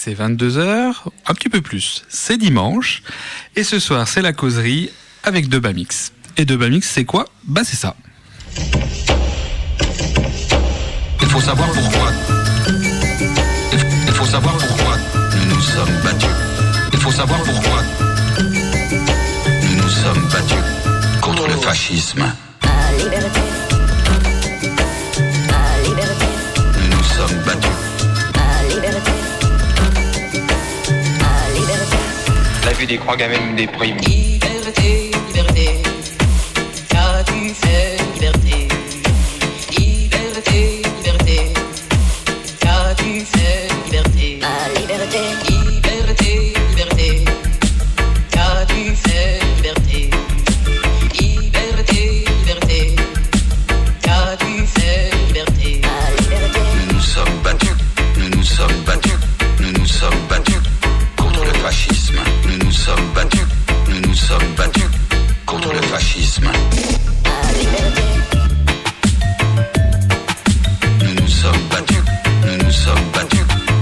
c'est 22h, un petit peu plus, c'est dimanche, et ce soir c'est la causerie avec Debamix. Et Debamix c'est quoi ? Bah c'est ça. Il faut savoir pourquoi. Il faut savoir pourquoi nous nous sommes battus. Il faut savoir pourquoi nous nous sommes battus contre le fascisme. La liberté. La liberté. Nous nous sommes battus. La liberté. La liberté. La vue des croix gamines déprime. Liberté, liberté, qu'as-tu fait, liberté? Liberté, liberté, qu'as-tu fait, liberté? La liberté. Liberté, liberté, qu'as-tu fait, liberté? Liberté, liberté, qu'as-tu fait, liberté? La liberté. Nous nous sommes battus. Nous nous sommes battus. Nous nous sommes battus contre le fascisme. Nous nous sommes battus. Nous nous sommes battus contre le fascisme. La liberté. Nous nous sommes battus. Nous nous sommes battus.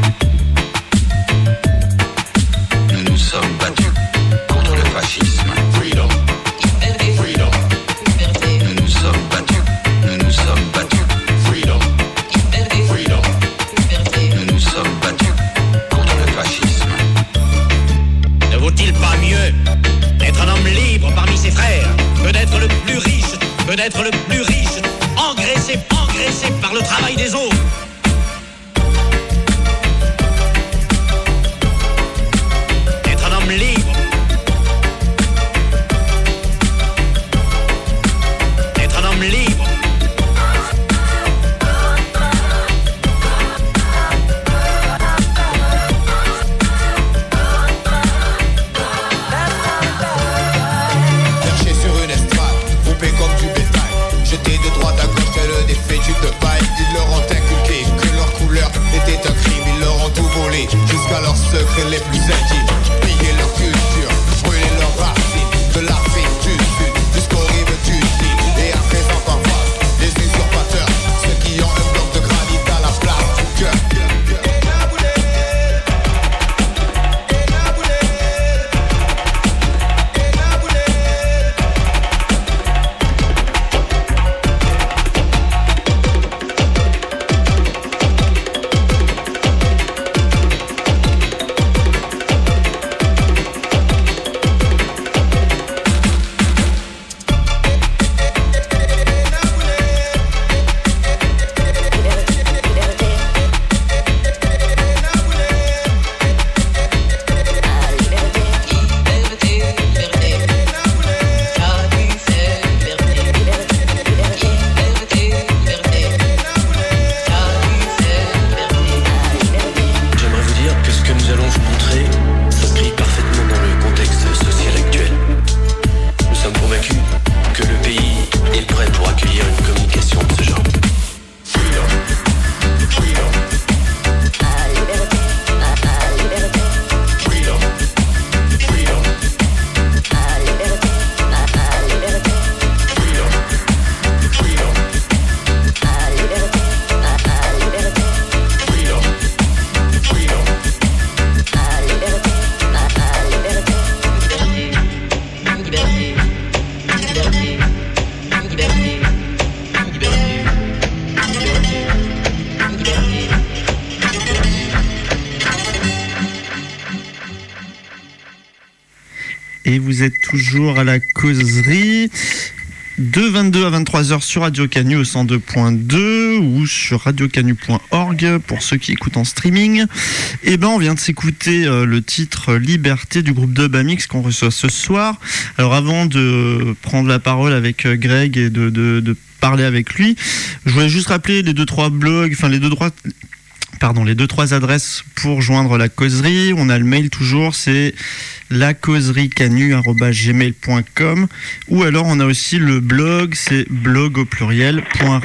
Nous nous sommes battus contre le fascisme. Freedom. Liberté, Freedom. liberté, Nous nous sommes battus. Nous nous sommes battus. Freedom. liberté, Freedom. liberté. Nous nous sommes battus contre le fascisme. Ne vaut-il pas mieux d'être un homme libre parmi ses frères que d'être le plus riche, engraissé par le travail des autres? Être un homme libre, être un homme libre. Perché sur une estrade, groupé comme du bétail, jeté de droite à gauche tel des fétus de paille. Ils leur ont inculqué que leur couleur était un crime. Ils leur ont tout volé jusqu'à leurs secrets les plus intimes. Piller leur culture, brûler leurs racines, de l'Afrique du Sud jusqu'aux rives du Nil. Et à présent en face, les usurpateurs, ceux qui ont un bloc de granit à la place du cœur. J'aimerais vous dire que ce que nous allons vous montrer s'inscrit parfaitement dans le contexte social actuel. Nous sommes convaincus que le pays est prêt pour accueillir une communication de ce genre. La liberté. La liberté. Freedom. Freedom. La liberté. La liberté. Freedom. Freedom. La liberté. La liberté. Freedom. Freedom. La liberté. La liberté. Et vous êtes toujours à la causerie de 22 à 23h sur Radio Canu au 102.2 ou sur radiocanu.org pour ceux qui écoutent en streaming. Et ben on vient de s'écouter le titre Liberté du groupe Debamix qu'on reçoit ce soir. Alors avant de prendre la parole avec Greg et de parler avec lui, je voulais juste rappeler les 2-3 blogs, enfin les 2-3 adresses pour joindre la causerie. On a le mail toujours, c'est lacauseriecanu@gmail.com, ou alors on a aussi le blog, c'est blog au pluriel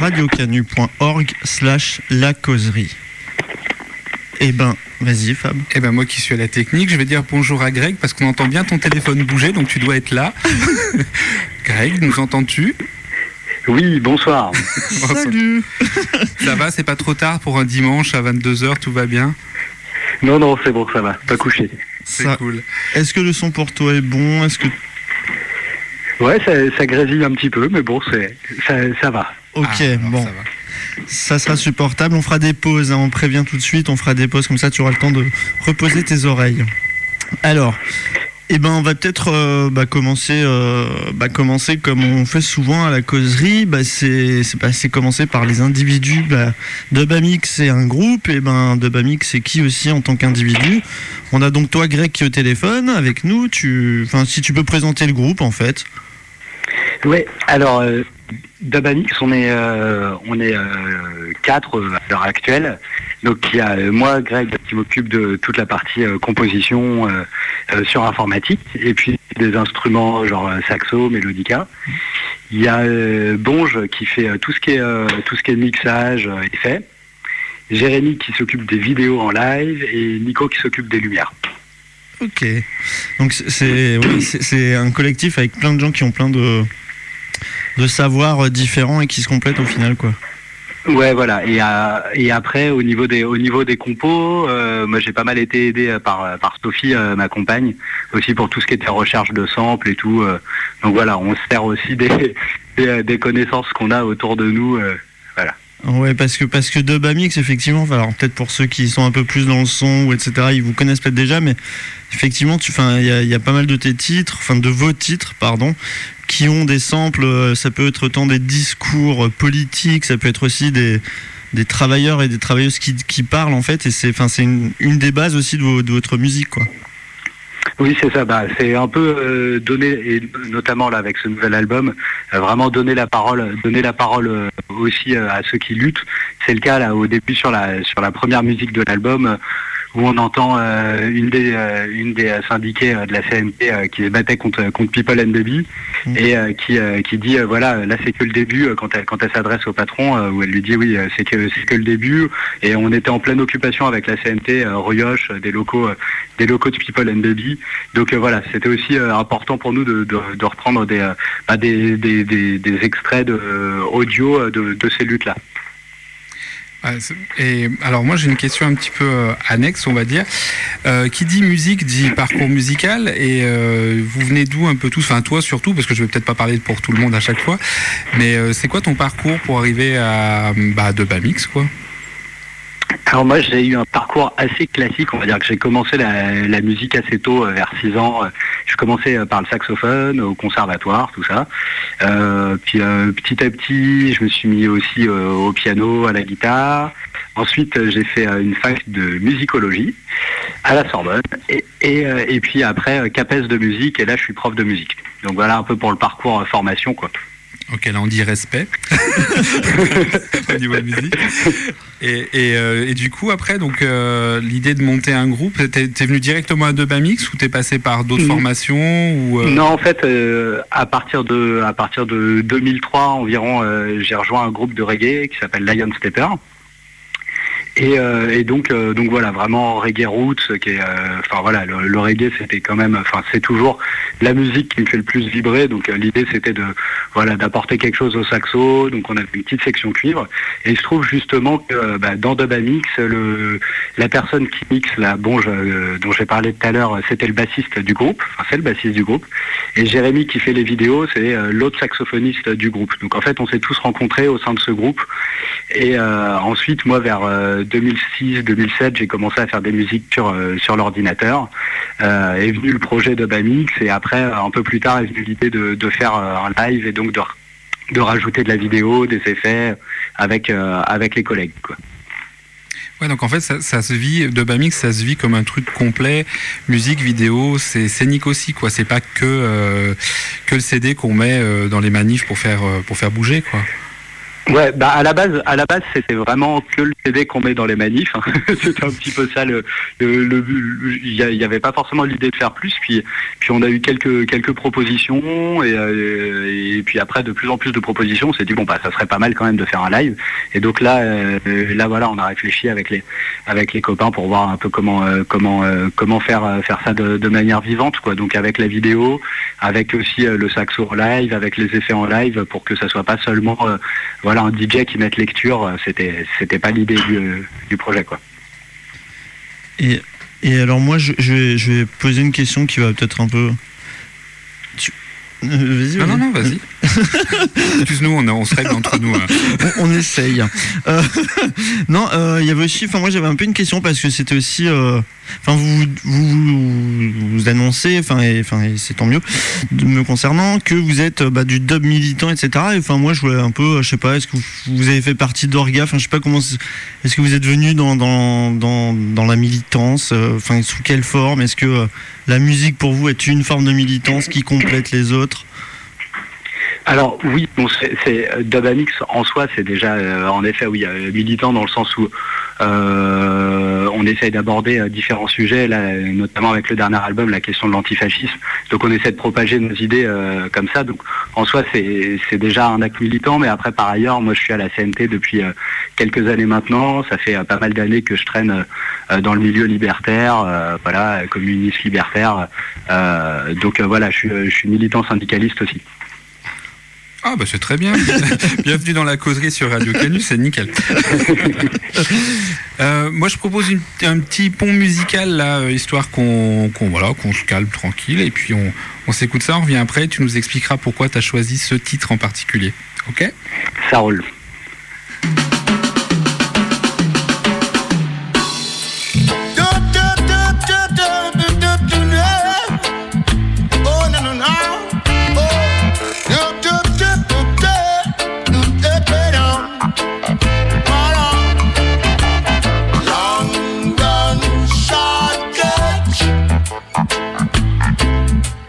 .radiocanu.org/lacauserie. Eh ben, vas-y Fab. Eh ben moi qui suis à la technique, je vais dire bonjour à Greg parce qu'on entend bien ton téléphone bouger, donc tu dois être là. Greg, nous entends-tu ? Oui, bonsoir. Salut. Ça va, c'est pas trop tard pour un dimanche à 22h, tout va bien ? Non, c'est bon, ça va, pas couché. C'est Ça- cool. Est-ce que le son pour toi est bon? Est-ce que... Ouais, ça grésille un petit peu, mais bon, ça va. Ok, Ah, alors bon. ça va. Ça sera supportable. On fera des pauses, hein, on prévient tout de suite. On fera des pauses, comme ça tu auras le temps de reposer tes oreilles. Alors, on va peut-être commencer comme on fait souvent à la causerie. C'est commencer par les individus. Dubamix, c'est un groupe. Et Dubamix, c'est qui aussi en tant qu'individu? On a donc toi, Greg, qui est au téléphone avec nous. Si tu peux présenter le groupe, en fait. Ouais, alors Dubamix, on est 4 à l'heure actuelle. Donc il y a moi, Greg, qui m'occupe de toute la partie composition sur informatique, et puis des instruments genre saxo, mélodica. Il y a Bonge qui fait tout ce qui est mixage, effet. Jérémy qui s'occupe des vidéos en live et Nico qui s'occupe des lumières. Ok. Donc c'est un collectif avec plein de gens qui ont plein de savoirs différents et qui se complètent au final, quoi. Ouais, voilà. Et après, au niveau des compos, moi j'ai pas mal été aidé par Sophie, ma compagne, aussi pour tout ce qui était recherche de samples et tout. Donc voilà, on se sert aussi des connaissances qu'on a autour de nous. Voilà. Ouais, parce que Dubamix, effectivement, alors peut-être pour ceux qui sont un peu plus dans le son ou etc, ils vous connaissent peut-être déjà, mais effectivement, il y a pas mal de tes titres, de vos titres, pardon, qui ont des samples. Ça peut être autant des discours politiques, ça peut être aussi des travailleurs et des travailleuses qui parlent, en fait, et c'est une des bases aussi de votre musique, quoi. Oui, c'est ça. C'est un peu donner, et notamment là avec ce nouvel album, vraiment donner la parole aussi à ceux qui luttent. C'est le cas là au début sur la première musique de l'album, où on entend une des syndiquées de la CNT qui se battait contre People and Baby, et qui dit voilà, là c'est que le début, quand elle s'adresse au patron, où elle lui dit oui, c'est que le début, et on était en pleine occupation avec la CNT, Rioche, des locaux de People and Baby. Donc voilà, c'était aussi important pour nous de reprendre des extraits audio de ces luttes-là. Et alors moi j'ai une question un petit peu annexe, on va dire. Qui dit musique dit parcours musical, et vous venez d'où un peu tous, enfin toi surtout, parce que je vais peut-être pas parler pour tout le monde à chaque fois, mais c'est quoi ton parcours pour arriver à Dubamix, quoi? Alors moi j'ai eu un parcours assez classique, on va dire que j'ai commencé la musique assez tôt, vers 6 ans. Je commençais par le saxophone, au conservatoire, tout ça. Puis petit à petit, je me suis mis aussi au piano, à la guitare. Ensuite, j'ai fait une fac de musicologie à la Sorbonne. Et puis après, CAPES de musique, et là je suis prof de musique. Donc voilà un peu pour le parcours formation, quoi. Ok, là on dit respect au niveau de musique. Et du coup après, donc l'idée de monter un groupe, t'es venu directement à Dubamix ou t'es passé par d'autres formations ou Non, en fait, à partir de 2003 environ, j'ai rejoint un groupe de reggae qui s'appelle Lion Stepper. Et donc voilà, vraiment reggae roots, qui est, le reggae c'était quand même, c'est toujours la musique qui me fait le plus vibrer. Donc l'idée c'était d'apporter quelque chose au saxo. Donc on avait une petite section cuivre, et il se trouve justement que dans Dubamix, la personne qui mixe la Bonge dont j'ai parlé tout à l'heure, c'était le bassiste du groupe. C'est le bassiste du groupe. Et Jérémy qui fait les vidéos, c'est l'autre saxophoniste du groupe. Donc en fait on s'est tous rencontrés au sein de ce groupe. Et ensuite moi vers 2006-2007, j'ai commencé à faire des musiques sur l'ordinateur. Est venu le projet de Dubamix, et après, un peu plus tard, est venue l'idée de faire un live, et donc de rajouter de la vidéo, des effets avec les collègues, quoi. Ouais, donc en fait, ça se vit, Dubamix, ça se vit comme un truc complet, musique, vidéo, c'est scénique aussi, quoi. C'est pas que le CD qu'on met dans les manifs pour faire bouger, quoi. Ouais, à la base, c'était vraiment que le CD qu'on met dans les manifs. C'était un petit peu ça il y avait pas forcément l'idée de faire plus. Puis on a eu quelques propositions, et puis après de plus en plus de propositions, on s'est dit ça serait pas mal quand même de faire un live. Et donc là voilà, on a réfléchi avec les copains pour voir un peu comment faire ça de manière vivante, quoi. Donc avec la vidéo, avec aussi le saxo en live, avec les effets en live, pour que ça soit pas seulement un DJ qui mette lecture. C'était pas l'idée du projet, quoi. Et Et alors moi, je vais poser une question qui va peut-être un peu... Vas-y, Non, vas-y. Excuse-nous, on se règle entre nous. On essaye. Non, il y avait aussi... Enfin, moi, j'avais un peu une question parce que c'était aussi... Enfin, vous annoncez, et c'est tant mieux, me concernant, que vous êtes du dub militant, etc. Et enfin, moi, je voulais un peu, je sais pas, est-ce que vous avez fait partie d'Orga? Enfin, je sais pas comment... Est-ce que vous êtes venu dans la militance? Enfin, sous quelle forme? Est-ce que la musique, pour vous, est une forme de militance qui complète les autres? Alors oui, bon, c'est Dubamix en soi, c'est déjà en effet oui militant dans le sens où on essaye d'aborder différents sujets, là, notamment avec le dernier album, la question de l'antifascisme. Donc on essaie de propager nos idées comme ça. Donc en soi c'est déjà un acte militant, mais après par ailleurs, moi je suis à la CNT depuis quelques années maintenant. Ça fait pas mal d'années que je traîne dans le milieu libertaire, voilà, communiste libertaire. Donc voilà, je suis militant syndicaliste aussi. Ah bah c'est très bien. Bienvenue dans la causerie sur Radio Canu, c'est nickel. Moi je propose un petit pont musical là, histoire qu'on se calme tranquille, et puis on s'écoute ça, on revient après, tu nous expliqueras pourquoi tu as choisi ce titre en particulier. Ok ? Ça roule.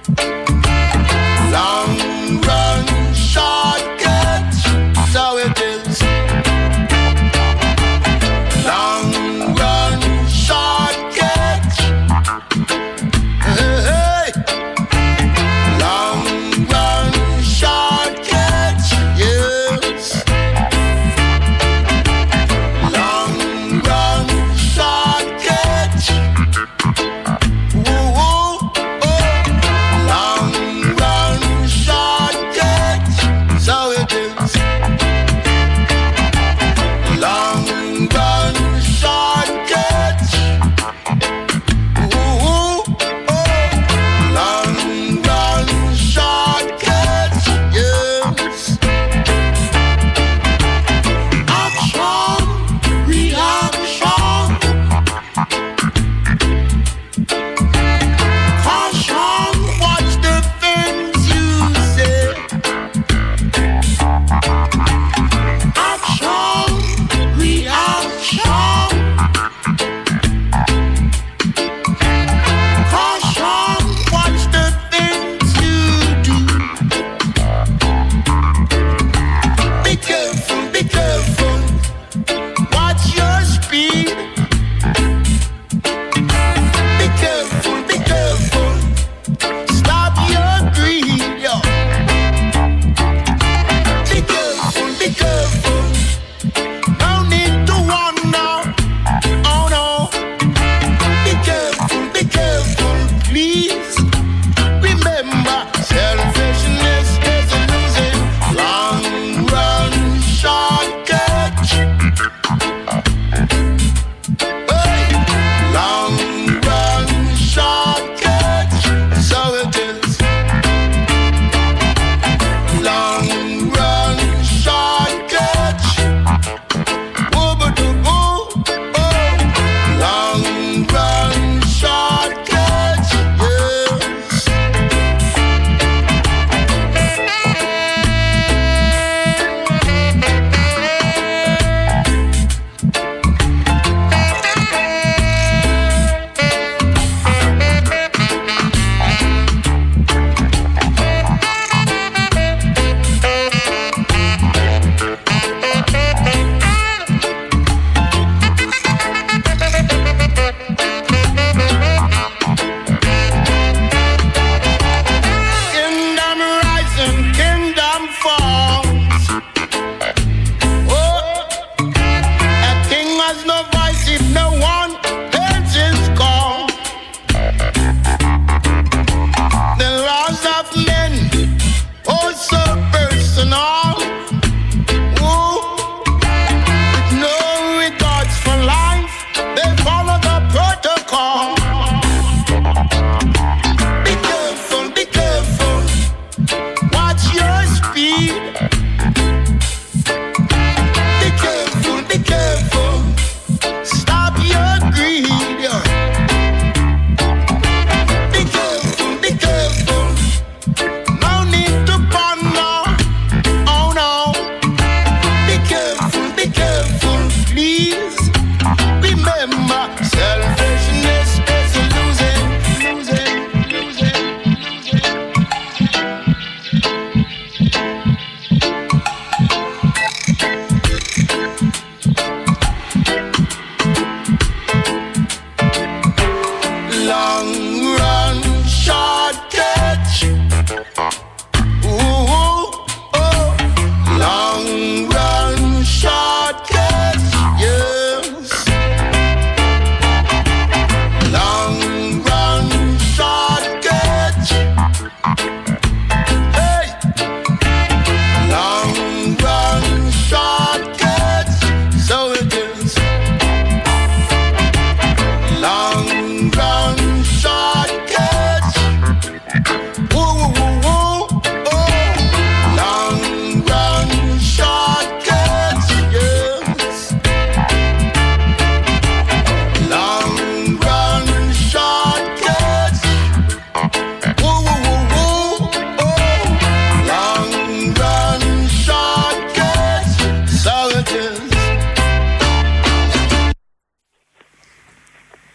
Long run, shortcut, so it is.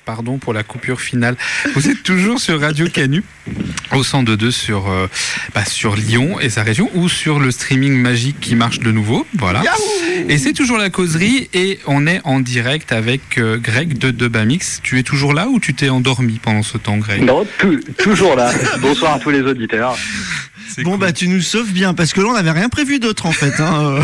Pardon pour la coupure finale. Vous êtes toujours sur Radio Canu, au 102.2 sur Lyon et sa région, ou sur le streaming magique qui marche de nouveau. Voilà. Et c'est toujours la causerie et on est en direct avec Greg de Dubamix. Tu es toujours là ou tu t'es endormi pendant ce temps, Greg? Non, toujours là. Bonsoir à tous les auditeurs. Bon, cool. Bah tu nous sauves bien, parce que là on n'avait rien prévu d'autre en fait. Hein.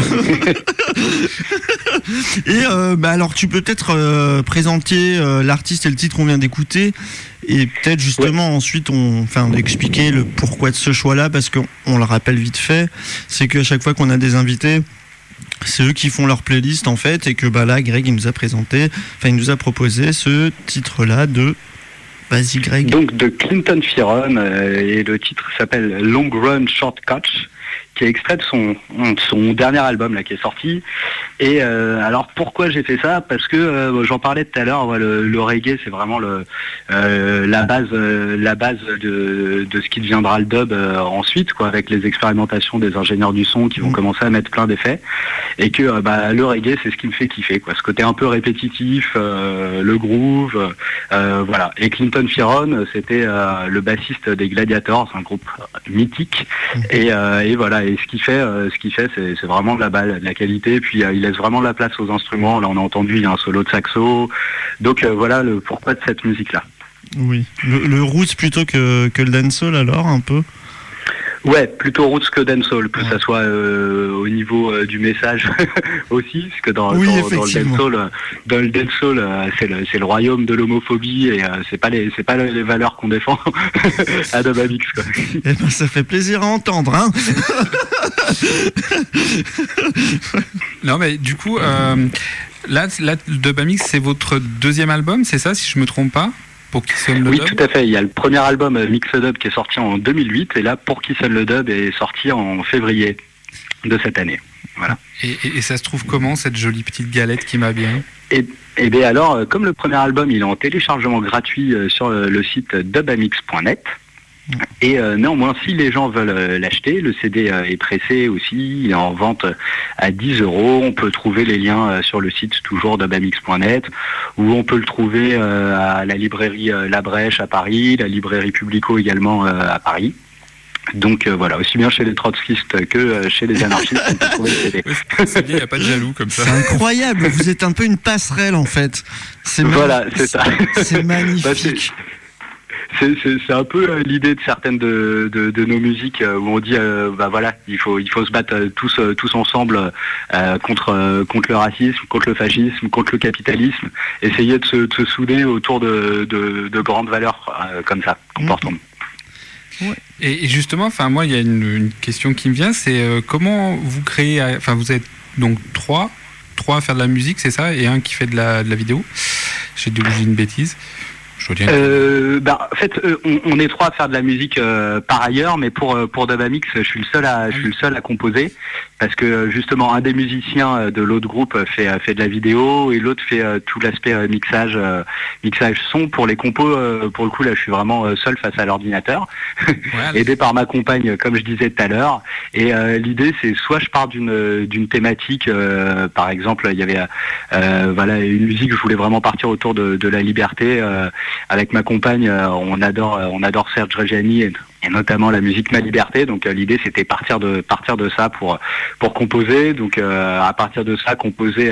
Et alors tu peux peut-être présenter l'artiste et le titre qu'on vient d'écouter, et peut-être justement ensuite expliquer le pourquoi de ce choix-là, parce qu'on le rappelle vite fait, c'est qu'à chaque fois qu'on a des invités, c'est eux qui font leur playlist en fait, et que là Greg il nous a proposé ce titre-là de... Vas-y Greg. Donc de Clinton Fearon, et le titre s'appelle Long Run Short Catch, qui est extrait de son dernier album là qui est sorti. Et alors pourquoi j'ai fait ça? Parce que j'en parlais tout à l'heure, le reggae c'est vraiment la base de ce qui deviendra le dub ensuite, quoi, avec les expérimentations des ingénieurs du son qui vont commencer à mettre plein d'effets, et que le reggae c'est ce qui me fait kiffer, quoi, ce côté un peu répétitif, le groove, voilà. Et Clinton Fearon c'était le bassiste des Gladiators, un groupe mythique, et voilà. Et ce qu'il fait, c'est vraiment de la qualité. Puis il laisse vraiment de la place aux instruments. Là, on a entendu, il y a un solo de saxo. Donc voilà le pourquoi de cette musique-là. Oui. Le roots plutôt que le dancehall, alors, un peu. Ouais, plutôt roots que dancehall, que ça soit au niveau du message aussi, parce que dans le dancehall, c'est le royaume de l'homophobie, et c'est pas les valeurs qu'on défend à Dubamix, quoi. Eh ben, ça fait plaisir à entendre, hein. Non, mais du coup, là, Dubamix, c'est votre deuxième album, c'est ça, si je me trompe pas? Pour qui sonne le dub. Tout à fait. Il y a le premier album Mix Dub qui est sorti en 2008, et là, Pour qui sonne le dub est sorti en février de cette année. Voilà. Et ça se trouve comment, cette jolie petite galette qui m'a bien? Et bien alors, comme le premier album, il est en téléchargement gratuit sur le site dubamix.net. Et néanmoins, si les gens veulent l'acheter, le CD est pressé aussi, il est en vente à 10 €. On peut trouver les liens sur le site toujours dubamix.net, ou on peut le trouver à la librairie La Brèche à Paris, la librairie Publico également à Paris. Donc voilà, aussi bien chez les trotskistes que chez les anarchistes, on peut trouver le CD. C'est bien, il n'y a pas de jaloux comme ça. C'est incroyable, vous êtes un peu une passerelle en fait. Voilà, c'est ça. C'est magnifique. C'est un peu l'idée de certaines de nos musiques où on dit voilà, il faut se battre tous ensemble contre le racisme, contre le fascisme, contre le capitalisme, essayer de se souder autour de grandes valeurs comme ça, comportement. Ouais. Et justement, moi il y a une question qui me vient, c'est comment vous créez, vous êtes donc trois à faire de la musique, c'est ça, et un qui fait de la vidéo. J'ai dit une bêtise. En fait, on est trois à faire de la musique par ailleurs, mais pour Dubamix, je suis le seul à composer, parce que justement un des musiciens de l'autre groupe fait de la vidéo, et l'autre fait tout l'aspect mixage son. Pour les compos, pour le coup là, je suis vraiment seul face à l'ordinateur, aidé par ma compagne, comme je disais tout à l'heure. Et l'idée, c'est soit je pars d'une thématique, par exemple, il y avait une musique, je voulais vraiment partir autour de la liberté. Avec ma compagne, on adore Serge Reggiani et notamment la musique Ma Liberté. Donc l'idée c'était partir de ça pour composer. Donc à partir de ça composer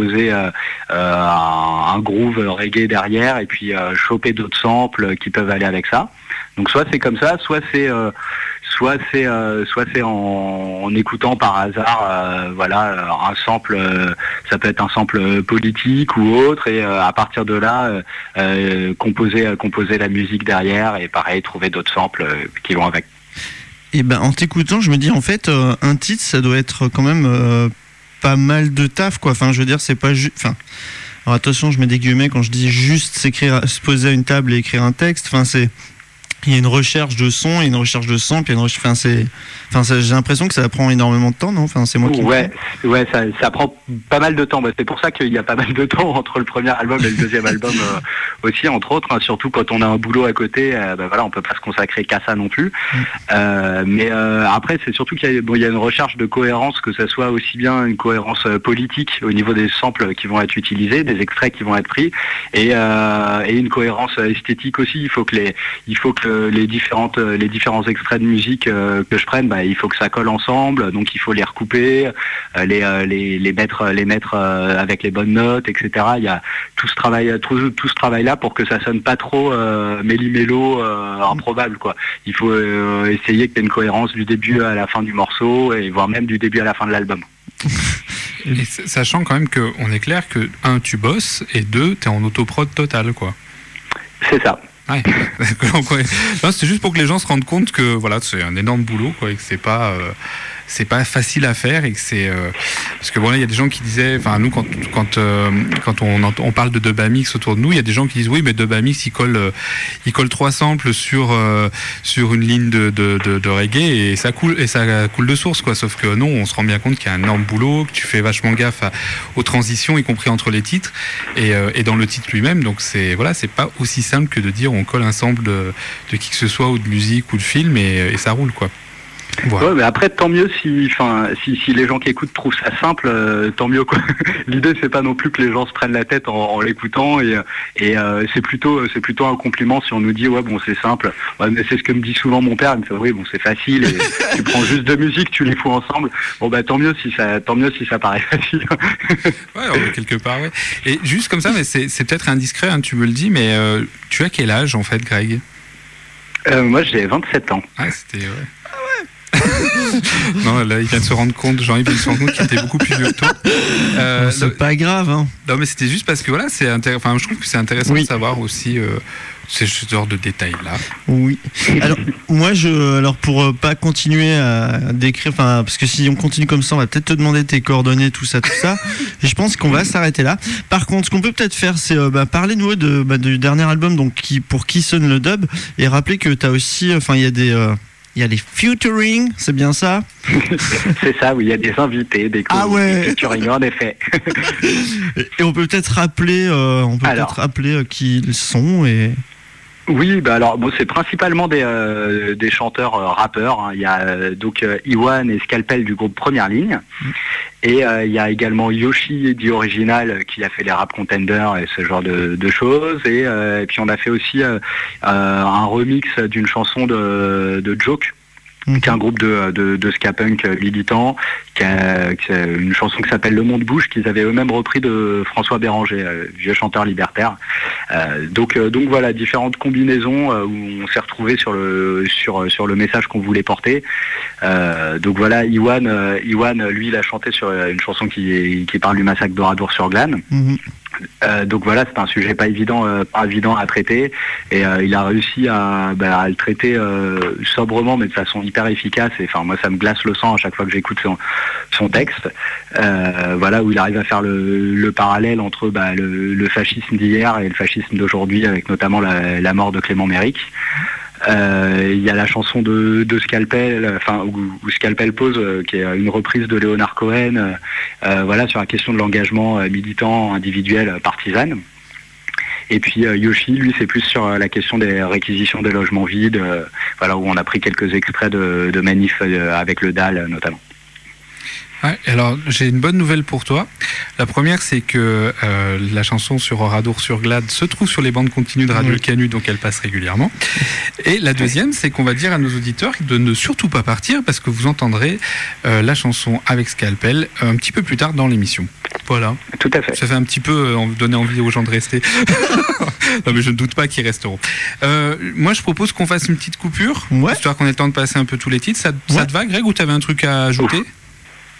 un groove reggae derrière, et puis choper d'autres samples qui peuvent aller avec ça. Donc soit c'est comme ça, soit c'est en écoutant par hasard un sample, ça peut être un sample politique ou autre, et à partir de là composer la musique derrière, et pareil trouver d'autres samples qui vont avec. Et en t'écoutant, je me dis en fait un titre ça doit être quand même pas mal de taf, quoi. Enfin, je veux dire, c'est pas juste. Enfin, alors attention, je mets des guillemets quand je dis juste se poser à une table et écrire un texte. Enfin, il y a une recherche de son, et une recherche de son, puis il y a une j'ai l'impression que ça prend énormément de temps, non? Enfin, c'est moi qui. Ouais, ça prend pas mal de temps. Bah, c'est pour ça qu'il y a pas mal de temps entre le premier album et le deuxième album aussi, entre autres. Hein, surtout quand on a un boulot à côté, voilà, on peut pas se consacrer qu'à ça non plus. Mais après, c'est surtout qu'il y a une recherche de cohérence, que ça soit aussi bien une cohérence politique au niveau des samples qui vont être utilisés, des extraits qui vont être pris, et une cohérence esthétique aussi. Il faut que les différents extraits de musique que je prenne, il faut que ça colle ensemble, donc il faut les recouper, les mettre avec les bonnes notes, etc. Il y a tout ce travail là pour que ça sonne pas trop méli-mélo, improbable, quoi. Il faut essayer qu'il y ait une cohérence du début à la fin du morceau, et voire même du début à la fin de l'album. Et sachant quand même qu'on est clair que 1, tu bosses, et 2, t'es en autoprod total, quoi. C'est ça. Ouais. Non, c'est juste pour que les gens se rendent compte que voilà, c'est un énorme boulot, quoi, et que c'est pas facile à faire, et que c'est parce que voilà, il y a des gens qui disaient, enfin nous quand on parle de Dubamix autour de nous, il y a des gens qui disent oui, mais Dubamix il colle 3 samples sur une ligne de reggae, et ça coule de source, quoi. Sauf que non, on se rend bien compte qu'il y a un énorme boulot, que tu fais vachement gaffe aux transitions, y compris entre les titres et dans le titre lui-même. Donc c'est pas aussi simple que de dire on colle un sample de qui que ce soit, ou de musique ou de film, et ça roule, quoi. Voilà. Ouais, mais après, tant mieux si les gens qui écoutent trouvent ça simple, tant mieux, quoi. L'idée, c'est pas non plus que les gens se prennent la tête en l'écoutant, et c'est plutôt un compliment si on nous dit ouais, bon, c'est simple. Ouais, mais c'est ce que me dit souvent mon père. Il me fait oui, bon, c'est facile, et tu prends juste 2 musiques, tu les fous ensemble. Bon, tant mieux si ça paraît facile. Ouais, quelque part, ouais. Et juste comme ça, mais c'est peut-être indiscret, hein, tu me le dis, mais tu as quel âge en fait, Greg? Moi, j'ai 27 ans. Ah, c'était ouais. Non, là il vient de se rendre compte, Jean-Yves vient de se rendre compte qu'il était beaucoup plus vieux que toi. C'est pas grave, hein. Non, mais c'était juste parce que voilà, je trouve que c'est intéressant de savoir aussi ce genre de détails là. Oui. Alors moi pour pas continuer à décrire, parce que si on continue comme ça, on va peut-être te demander tes coordonnées, tout ça. Et je pense qu'on va s'arrêter là. Par contre, ce qu'on peut peut-être faire, c'est parler nous du dernier album, donc pour qui sonne le dub, et rappeler que t'as aussi, il y a des featuring, c'est bien ça? C'est ça, oui, il y a des invités, des featuring, en effet. Et on peut peut-être rappeler, qui ils sont, et... Oui, alors c'est principalement des chanteurs rappeurs, hein. Il y a donc Iwan et Scalpel du groupe Première Ligne, et il y a également Yoshi The Original qui a fait les Rap Contenders et ce genre de choses, et puis on a fait aussi un remix d'une chanson de Joke, qui est un groupe de ska punk militant, qui a une chanson qui s'appelle Le Monde Bouge, qu'ils avaient eux-mêmes repris de François Béranger, vieux chanteur libertaire. Donc voilà, différentes combinaisons où on s'est retrouvé sur le message qu'on voulait porter. Donc voilà, Iwan, lui, il a chanté sur une chanson qui parle du massacre d'Oradour-sur-Glane. Donc voilà, c'est un sujet pas évident à traiter, et il a réussi à le traiter sobrement, mais de façon hyper efficace. Et enfin, moi, ça me glace le sang à chaque fois que j'écoute son texte. Voilà, où il arrive à faire le parallèle entre le fascisme d'hier et le fascisme d'aujourd'hui, avec notamment la mort de Clément Méric. Il y a la chanson de Scalpel, où Scalpel pose, qui est une reprise de Léonard Cohen, voilà, sur la question de l'engagement militant, individuel, partisane. Et puis Yoshi, lui, c'est plus sur la question des réquisitions des logements vides, voilà, où on a pris quelques extraits de manifs avec le DAL notamment. Ouais, alors j'ai une bonne nouvelle pour toi. La première, c'est que la chanson sur Oradour-sur-Glane se trouve sur les bandes continues de Radio Canu, donc elle passe régulièrement. Et la deuxième, c'est qu'on va dire à nos auditeurs de ne surtout pas partir, parce que vous entendrez la chanson avec Scalpel un petit peu plus tard dans l'émission. Voilà. Tout à fait. Ça fait un petit peu donner envie aux gens de rester. Non, mais je ne doute pas qu'ils resteront. Moi, je propose qu'on fasse une petite coupure, histoire qu'on ait le temps de passer un peu tous les titres. Ça te va, Greg, ou tu avais un truc à ajouter ?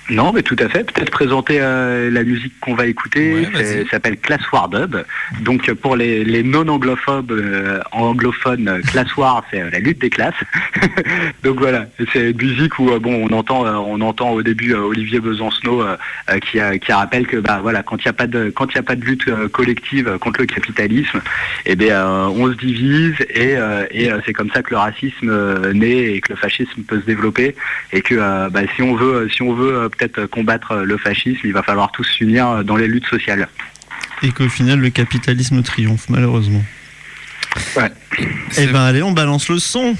Non, mais tout à fait. Peut-être présenter la musique qu'on va écouter. Ouais, vas-y. Ça s'appelle Class War Dub. Donc pour les non-anglophones, Class War, c'est la lutte des classes. Donc voilà, c'est une musique où on entend au début Olivier Besancenot qui rappelle que voilà, quand il y a pas de lutte collective contre le capitalisme, on se divise et c'est comme ça que le racisme naît et que le fascisme peut se développer et que si on veut peut-être combattre le fascisme, il va falloir tous s'unir dans les luttes sociales. Et qu'au final, le capitalisme triomphe, malheureusement. Ouais. Eh ben allez, on balance le son.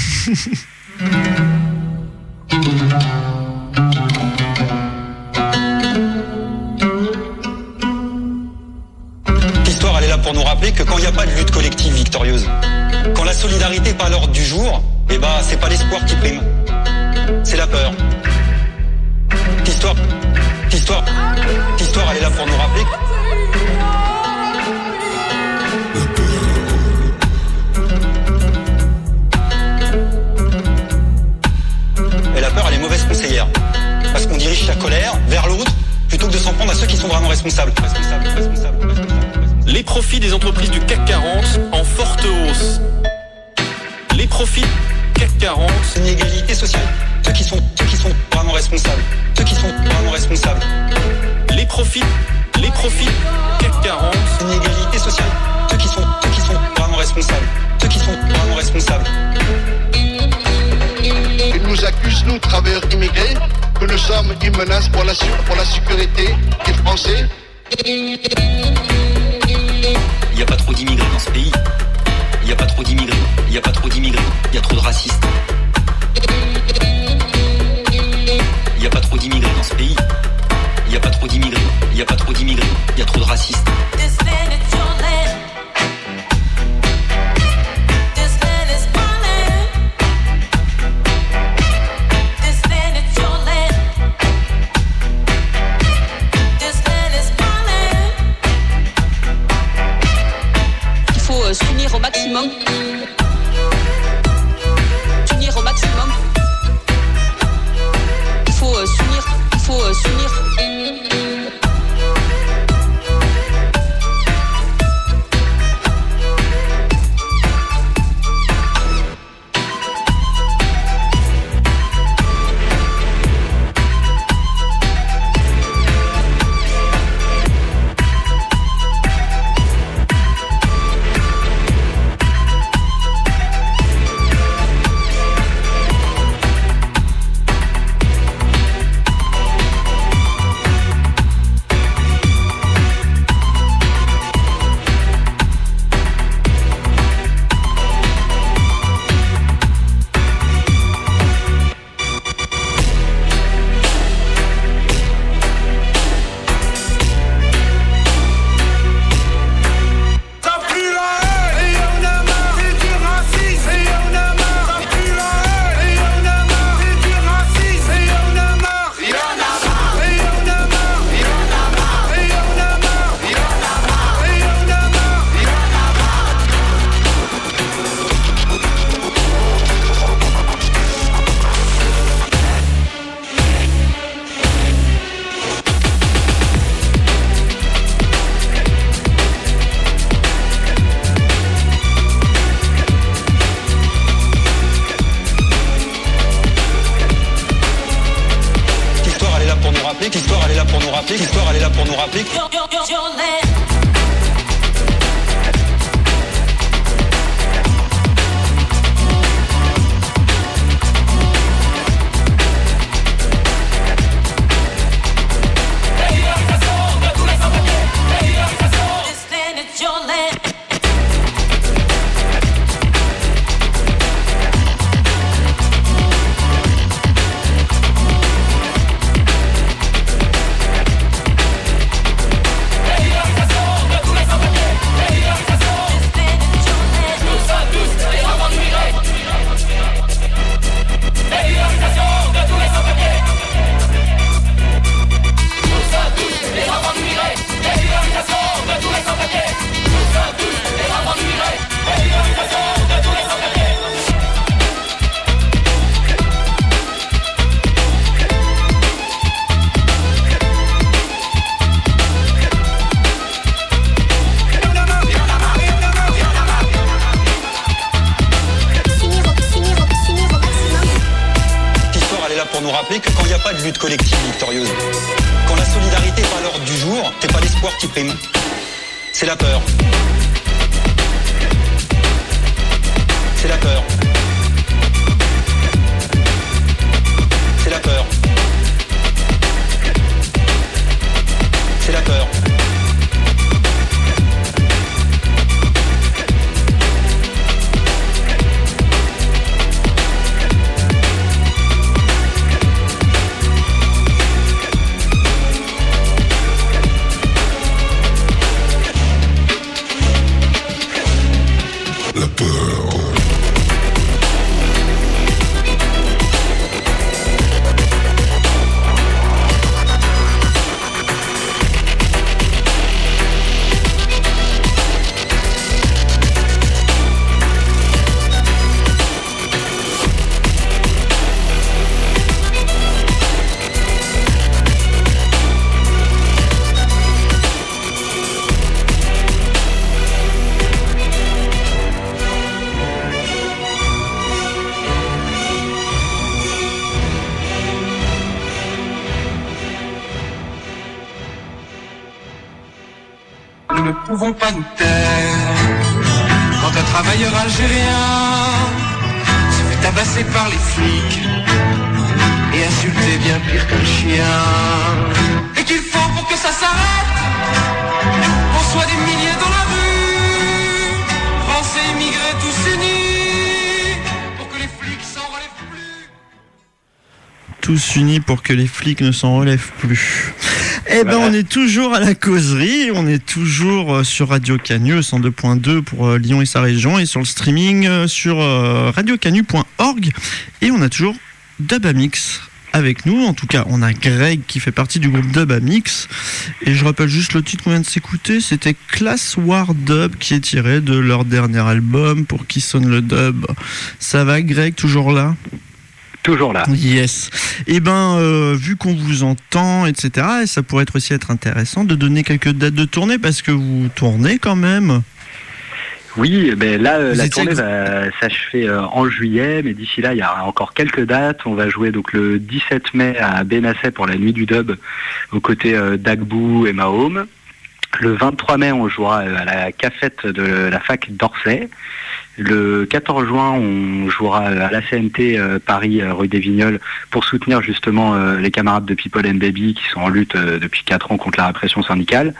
L'histoire, elle est là pour nous rappeler que quand il n'y a pas de lutte collective victorieuse, quand la solidarité n'est pas à l'ordre du jour, c'est pas l'espoir qui prime, c'est la peur. L'histoire, elle est là pour nous rappeler. Et la peur, elle est mauvaise conseillère. Parce qu'on dirige sa colère vers l'autre plutôt que de s'en prendre à ceux qui sont vraiment responsables. Les profits des entreprises du CAC 40 en forte hausse. Les profits CAC 40. Inégalité sociale. Ceux qui sont vraiment responsables. Les profits CAC 40. Inégalité sociale. Ceux qui sont vraiment responsables. Ils nous accusent, nous, travailleurs immigrés, que nous sommes une menace pour la sécurité des Français. Il n'y a pas trop d'immigrés dans ce pays. Il y a trop de racistes. Il y a pas trop d'immigrés dans ce pays. Il y a trop d'immigrés. Il y a trop de racistes. Il faut s'unir au maximum. Il faut s'unir. rappeler que quand il n'y a pas de lutte collective victorieuse, quand la solidarité n'est pas à l'ordre du jour, c'est pas l'espoir qui prime, c'est la peur. C'est la peur. C'est la peur. C'est la peur. La peur. Nous ne pouvons pas nous taire quand un travailleur algérien se fait tabasser par les flics et insulter bien pire qu'un chien. Et qu'il faut pour que ça s'arrête qu'on soit des milliers dans la rue, Français immigrés tous unis pour que les flics s'en relèvent plus. Tous unis pour que les flics ne s'en relèvent plus. Eh ben, on est toujours à la causerie, on est toujours sur Radio Canu 102.2 pour Lyon et sa région et sur le streaming sur radiocanu.org et on a toujours Dubamix avec nous. En tout cas, on a Greg qui fait partie du groupe Dubamix et je rappelle juste le titre qu'on vient de s'écouter, c'était Class War Dub qui est tiré de leur dernier album Pour qui sonne le dub. Ça va Greg, toujours là ? Toujours là. Yes. Et vu qu'on vous entend, etc., et ça pourrait aussi être intéressant de donner quelques dates de tournée parce que vous tournez quand même. Oui, là, la tournée va s'achever en juillet, mais d'ici là, il y a encore quelques dates. On va jouer donc le 17 mai à Benasset pour la nuit du dub, aux côtés d'Agbou et Mahome. Le 23 mai, on jouera à la cafette de la fac d'Orsay. Le 14 juin, on jouera à la CNT Paris, rue des Vignoles, pour soutenir justement les camarades de People and Baby qui sont en lutte depuis 4 ans contre la répression syndicale.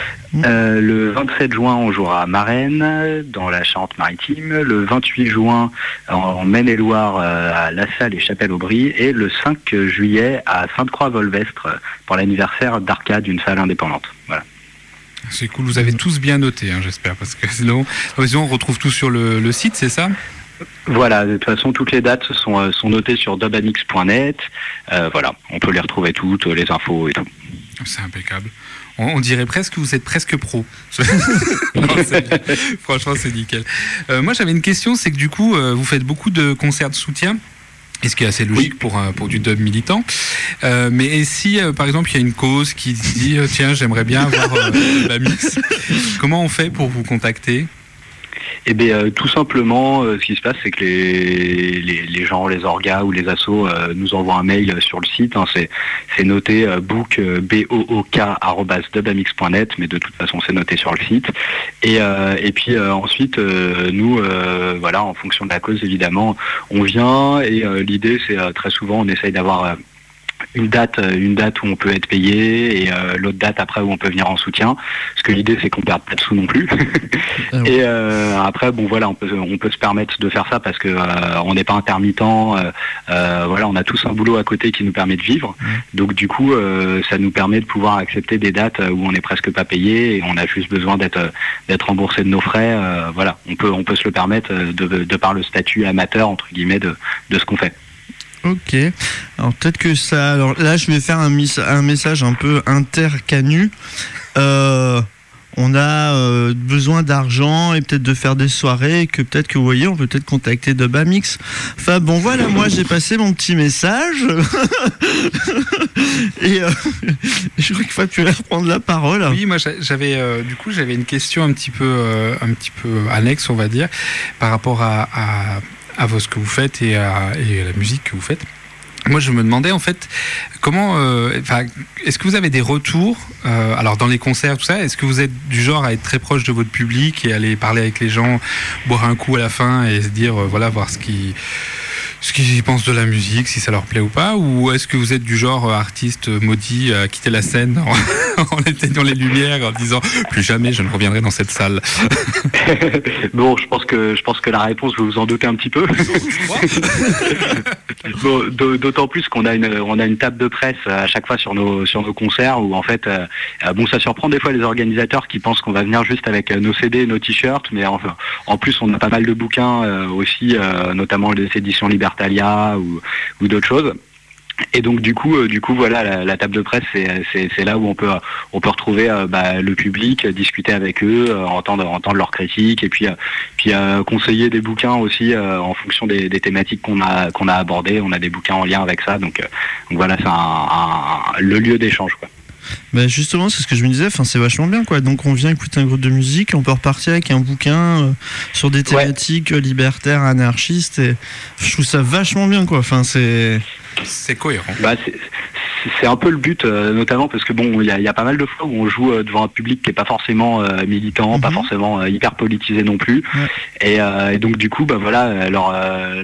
Le 27 juin, on jouera à Marennes, dans la Charente-Maritime. Le 28 juin, en Maine-et-Loire, à La Salle et Chapelle-Aubry. Et le 5 juillet, à Sainte-Croix-Volvestre, pour l'anniversaire d'Arcade, une salle indépendante. Voilà. C'est cool, vous avez tous bien noté, j'espère, parce que sinon on retrouve tout sur le site, c'est ça ? Voilà, de toute façon, toutes les dates sont notées sur dubamix.net. Voilà, on peut les retrouver toutes, les infos et tout. C'est impeccable. On dirait presque que vous êtes presque pro. Non, franchement, c'est nickel. Moi, j'avais une question, c'est que du coup, vous faites beaucoup de concerts de soutien. Et ce qui est assez logique pour du dub militant. Mais et si, par exemple, il y a une cause qui dit tiens, j'aimerais bien avoir Dubamix, comment on fait pour vous contacter ? Eh bien, tout simplement, ce qui se passe, c'est que les gens, les orgas ou les assos nous envoient un mail sur le site. C'est noté book, book, @dubamix.net, mais de toute façon, c'est noté sur le site. Et puis ensuite, nous, voilà, en fonction de la cause, évidemment, on vient. Et l'idée, c'est très souvent, on essaye d'avoir une date où on peut être payé et l'autre date après où on peut venir en soutien, parce que l'idée c'est qu'on perde pas de sous non plus. Et après bon voilà, on peut se permettre de faire ça parce que on n'est pas intermittent, voilà, on a tous un boulot à côté qui nous permet de vivre, donc du coup ça nous permet de pouvoir accepter des dates où on n'est presque pas payé et on a juste besoin d'être remboursé de nos frais. Voilà, on peut se le permettre de par le statut amateur entre guillemets de ce qu'on fait. Ok, alors peut-être que ça... Alors là, je vais faire un message un peu intercanu. On a besoin d'argent et peut-être de faire des soirées, et que peut-être que vous voyez, on peut peut-être contacter Dubamix. Enfin bon, voilà, moi j'ai passé mon petit message. Et je crois qu'il faut plus reprendre la parole. Oui, moi j'avais une question un petit peu annexe, on va dire, par rapport à ce que vous faites et à la musique que vous faites. Moi, je me demandais en fait comment, est-ce que vous avez des retours, alors dans les concerts, tout ça, est-ce que vous êtes du genre à être très proche de votre public et aller parler avec les gens, boire un coup à la fin et se dire, voir ce qu'ils pensent de la musique, si ça leur plaît ou pas, ou est-ce que vous êtes du genre artiste maudit à quitter la scène en éteignant les lumières, en disant plus jamais je ne reviendrai dans cette salle? Bon, je pense que la réponse, vous vous en doutez un petit peu. Bon, d'autant plus qu'on a une table de presse à chaque fois sur nos concerts où en fait, ça surprend des fois les organisateurs qui pensent qu'on va venir juste avec nos CD et nos t-shirts, mais enfin, en plus on a pas mal de bouquins aussi, notamment les éditions Libertalia ou d'autres choses. Et donc du coup voilà, la table de presse c'est là où on peut retrouver le public, discuter avec eux, entendre leurs critiques et puis conseiller des bouquins aussi en fonction des thématiques qu'on a abordées. On a des bouquins en lien avec ça, donc voilà, c'est le lieu d'échange, quoi. Bah justement, c'est ce que je me disais, c'est vachement bien, quoi. Donc on vient écouter un groupe de musique, on peut repartir avec un bouquin sur des thématiques libertaires, anarchistes, et je trouve ça vachement bien, quoi. C'est cohérent. C'est un peu le but, notamment parce que bon, il y a pas mal de fois où on joue devant un public qui est pas forcément militant, pas forcément hyper politisé non plus, et donc du coup, leur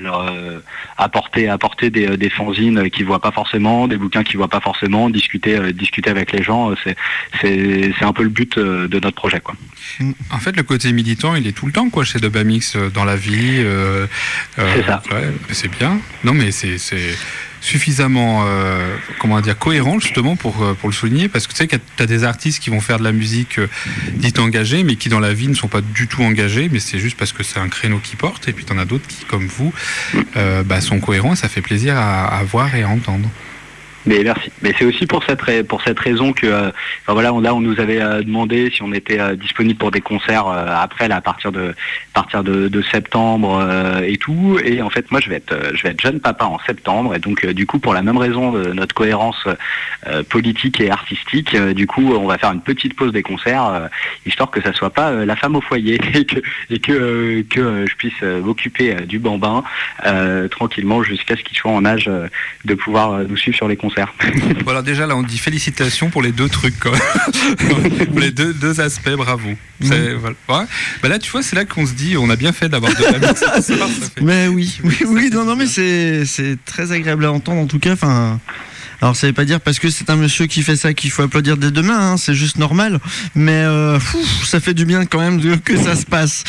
apporter des fanzines qu'ils voient pas forcément, des bouquins qu'ils voient pas forcément, discuter avec les gens, c'est un peu le but de notre projet, quoi. En fait, le côté militant, il est tout le temps, quoi, chez Dubamix, dans la vie. C'est ça. Ouais, c'est bien. Non, mais c'est suffisamment cohérent justement pour le souligner, parce que tu sais que tu as des artistes qui vont faire de la musique dite engagée mais qui dans la vie ne sont pas du tout engagés, mais c'est juste parce que c'est un créneau qu'ils portent, et puis tu en as d'autres qui, comme vous, sont cohérents, et ça fait plaisir à voir et à entendre. Mais merci. Mais c'est aussi pour cette raison que on nous avait demandé si on était disponible pour des concerts après, là, à partir de septembre et tout. Et en fait, moi je vais être jeune papa en septembre, et donc du coup, pour la même raison de notre cohérence politique et artistique, du coup on va faire une petite pause des concerts, histoire que ça soit pas la femme au foyer, et que je puisse m'occuper du bambin tranquillement jusqu'à ce qu'il soit en âge de pouvoir nous suivre sur les concerts. Voilà, déjà là on dit félicitations pour les deux trucs, quoi. Pour les deux aspects, bravo. Voilà. Ouais. Là tu vois, c'est là qu'on se dit on a bien fait d'avoir de la mix. Mais oui, non, mais c'est très agréable à entendre en tout cas. Alors ça veut pas dire parce que c'est un monsieur qui fait ça qu'il faut applaudir dès demain, c'est juste normal, mais ça fait du bien quand même que ça se passe.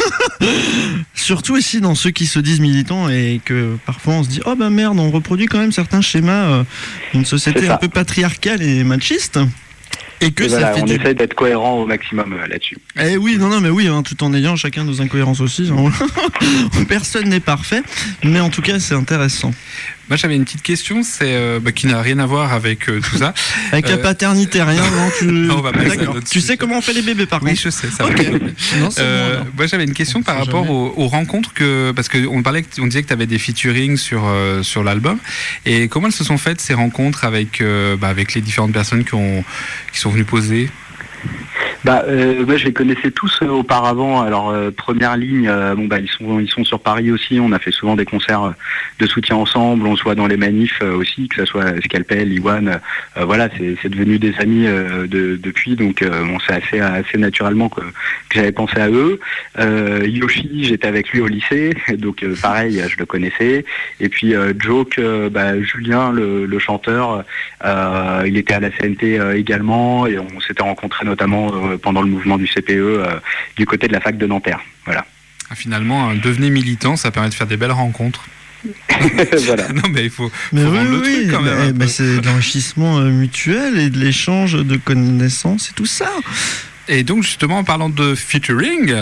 Surtout aussi dans ceux qui se disent militants et que parfois on se dit oh bah merde, on reproduit quand même certains schémas d'une société un peu patriarcale et machiste. Et que ça fait on essaie d'être cohérent au maximum là-dessus. Eh oui, mais oui, tout en ayant chacun nos incohérences aussi. Personne n'est parfait, mais en tout cas c'est intéressant. Moi j'avais une petite question, qui n'a rien à voir avec tout ça. Avec la paternité, rien, non, non, on va passer à tu sais comment on fait les bébés par contre? Oui, je sais, ça va. Moi j'avais une question par rapport aux rencontres parce qu'on disait que tu avais des featuring sur l'album, et comment elles se sont faites ces rencontres avec les différentes personnes qui sont venues poser? Moi je les connaissais tous auparavant. Alors première ligne, ils sont sur Paris aussi. On a fait souvent des concerts de soutien ensemble. On se voit dans les manifs aussi, que ça soit Scalpel, Iwan. C'est devenu des amis depuis. Donc c'est assez naturellement que j'avais pensé à eux. Yoshi, j'étais avec lui au lycée, donc pareil, je le connaissais. Et puis Joke, Julien, le chanteur, il était à la CNT également, et on s'était rencontrés notamment pendant le mouvement du CPE du côté de la fac de Nanterre. Voilà. Finalement, devenez militant, ça permet de faire des belles rencontres. Voilà. Non, mais il faut vendre le truc quand même. C'est de l'enrichissement mutuel et de l'échange de connaissances et tout ça. Et donc justement, en parlant de featuring,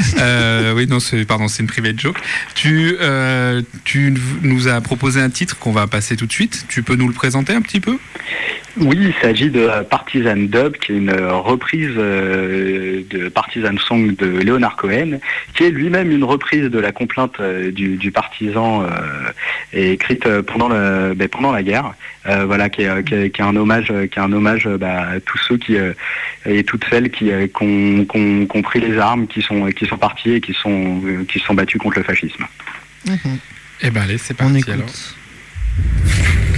c'est une private joke. Tu nous as proposé un titre qu'on va passer tout de suite. Tu peux nous le présenter un petit peu ? Oui, il s'agit de Partisan Dub, qui est une reprise de Partisan Song de Leonard Cohen, qui est lui-même une reprise de la complainte du partisan écrite pendant la guerre. Qui est un hommage à tous ceux et toutes celles qui ont pris les armes, qui sont partis et qui sont battus contre le fascisme. Eh ben allez, c'est parti alors.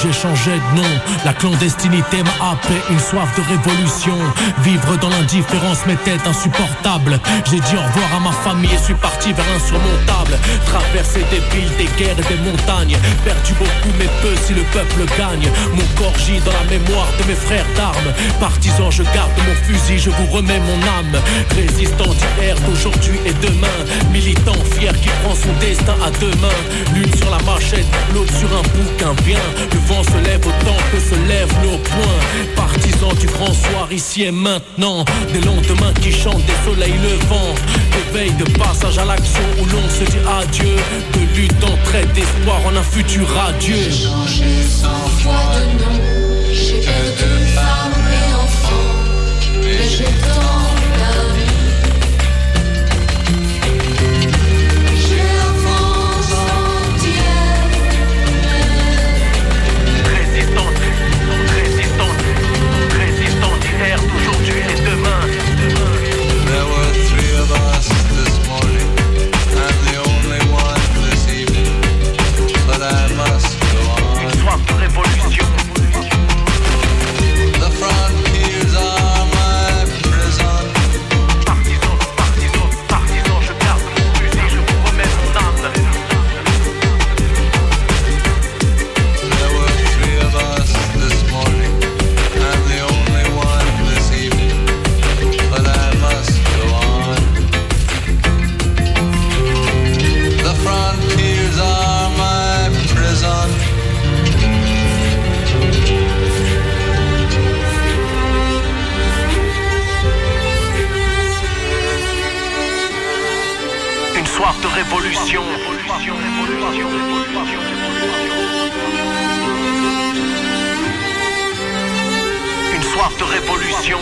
j'ai changé de nom. La clandestinité m'a happé, une soif de révolution. Vivre dans l'indifférence m'était insupportable. J'ai dit au revoir à ma famille et suis parti vers l'insurmontable. Traverser des villes, des guerres et des montagnes. Perdu beaucoup mais peu si le peuple gagne. Mon corps gît dans la mémoire de mes frères d'armes. Partisan, je garde mon fusil, je vous remets mon âme. Résistant d'hier, d'aujourd'hui et demain. Militant fier qui prend son destin à deux mains. L'une sur la machette, l'autre sur un bouquin. Viens, le vent se lève autant que se lèvent nos poings. Partisans du grand soir ici et maintenant. Des lendemains qui chantent, des soleils levants. Des veilles de passage à l'action où l'on se dit adieu. De lutte, d'entraide, d'espoir en un futur radieux. J'ai changé 100 fois de nom. J'ai fait de femmes et enfants. Mais j'ai tant d'amis. D'aujourd'hui et demain. There were three of us this morning. I'm the only one this evening. But I must go on. Une soif de révolution. The frontiers are my prison. Partisan, partisan, partisan, je garde mon fusil, je vous remets mon âme. There were three of us this morning. I'm the only one this evening. But I must go on. The frontiers are my prison. Une soif de révolution. Une soif de révolution.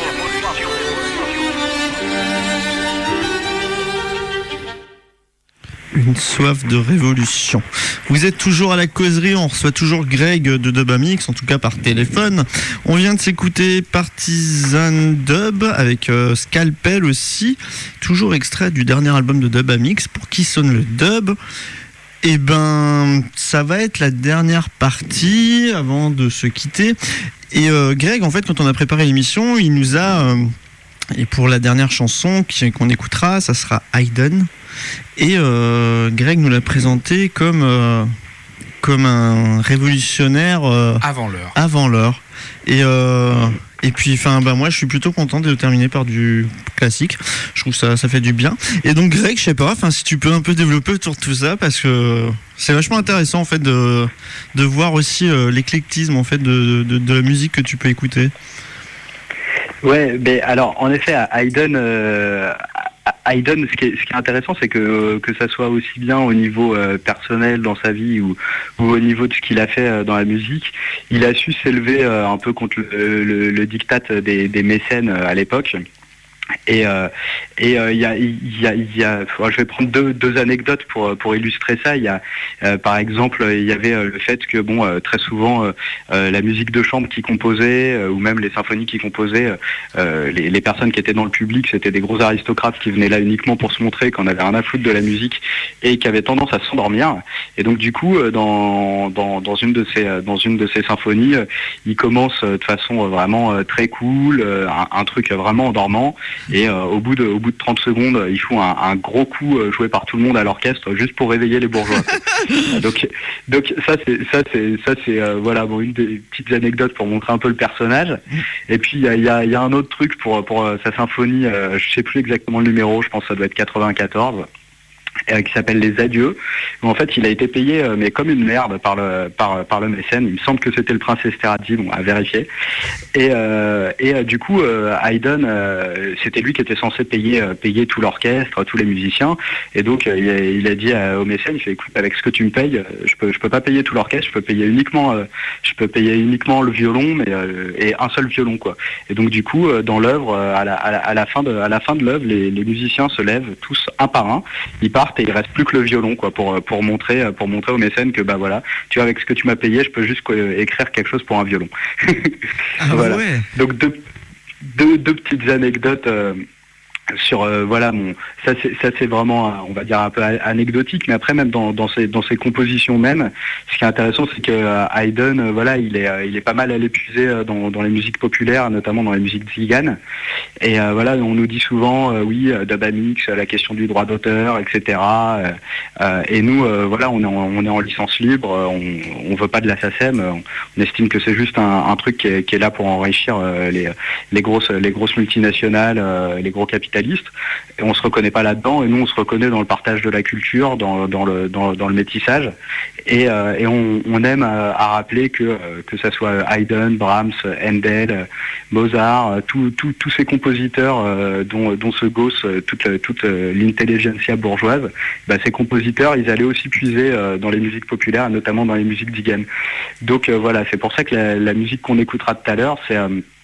Une soif de révolution. Vous êtes toujours à la causerie, on reçoit toujours Greg de Dubamix, en tout cas par téléphone. On vient de s'écouter Partisan Dub avec Scalpel aussi, toujours extrait du dernier album de Dubamix, Pour qui sonne le dub. Et ben, ça va être la dernière partie avant de se quitter. Et Greg, en fait, quand on a préparé l'émission, il nous a... et pour la dernière chanson qu'on écoutera, ça sera Hayden. Et Greg nous l'a présenté comme un révolutionnaire avant l'heure. Et puis, moi, je suis plutôt content de terminer par du classique. Je trouve ça fait du bien. Et donc, Greg, je sais pas, si tu peux un peu développer autour de tout ça, parce que c'est vachement intéressant en fait de voir aussi l'éclectisme en fait de la musique que tu peux écouter. Ouais, mais alors en effet, Hayden, ce qui est intéressant, c'est que ça soit aussi bien au niveau personnel dans sa vie ou au niveau de ce qu'il a fait dans la musique, il a su s'élever un peu contre le diktat des mécènes à l'époque. Et il y a, je vais prendre deux anecdotes pour illustrer ça. Il y a, par exemple, il y avait le fait que très souvent la musique de chambre qui composait ou même les symphonies qui composaient, les personnes qui étaient dans le public, c'était des gros aristocrates qui venaient là uniquement pour se montrer qu'on avait rien à foutre de la musique et qui avaient tendance à s'endormir. Et donc du coup, dans une de ces symphonies, il commence de façon vraiment très cool, un truc vraiment endormant. Et au bout de 30 secondes, ils font un gros coup joué par tout le monde à l'orchestre juste pour réveiller les bourgeois. donc ça c'est voilà, une des petites anecdotes pour montrer un peu le personnage. Et puis il y a un autre truc pour sa symphonie, je sais plus exactement le numéro, je pense que ça doit être 94. Qui s'appelle Les Adieux, où en fait il a été payé mais comme une merde par le mécène. Il me semble que c'était le prince Esterhazy, à vérifier. Et du coup Hayden, c'était lui qui était censé payer tout l'orchestre, tous les musiciens. Et donc il a dit au mécène, il fait écoute, avec ce que tu me payes, je peux pas payer tout l'orchestre, je peux payer uniquement le violon, mais et un seul violon quoi. Et donc du coup dans l'œuvre, à la fin de l'œuvre, les musiciens se lèvent tous un par un, ils partent et il reste plus que le violon quoi pour montrer au mécène que voilà, tu vois, avec ce que tu m'as payé, je peux juste écrire quelque chose pour un violon. Voilà. Ouais. Donc deux petites anecdotes voilà, ça c'est vraiment, on va dire, un peu anecdotique, mais après même dans ses compositions même, ce qui est intéressant, c'est que Haydn, voilà, il est pas mal à l'épuiser dans les musiques populaires, notamment dans les musiques tziganes. Et voilà, on nous dit souvent, oui, Dubamix, la question du droit d'auteur, etc. Et nous, voilà, on est en licence libre, on veut pas de la SACEM, on estime que c'est juste un truc qui est là pour enrichir les grosses multinationales, les gros capitalistes. Et on se reconnaît pas là-dedans, et nous on se reconnaît dans le partage de la culture, dans le métissage, et on aime à rappeler que ça soit Haydn, Brahms, Handel, Mozart, tous ces compositeurs dont se gausse toute l'intelligentsia bourgeoise, ces compositeurs, ils allaient aussi puiser dans les musiques populaires, notamment dans les musiques tziganes. Donc voilà, c'est pour ça que la musique qu'on écoutera tout à l'heure, c'est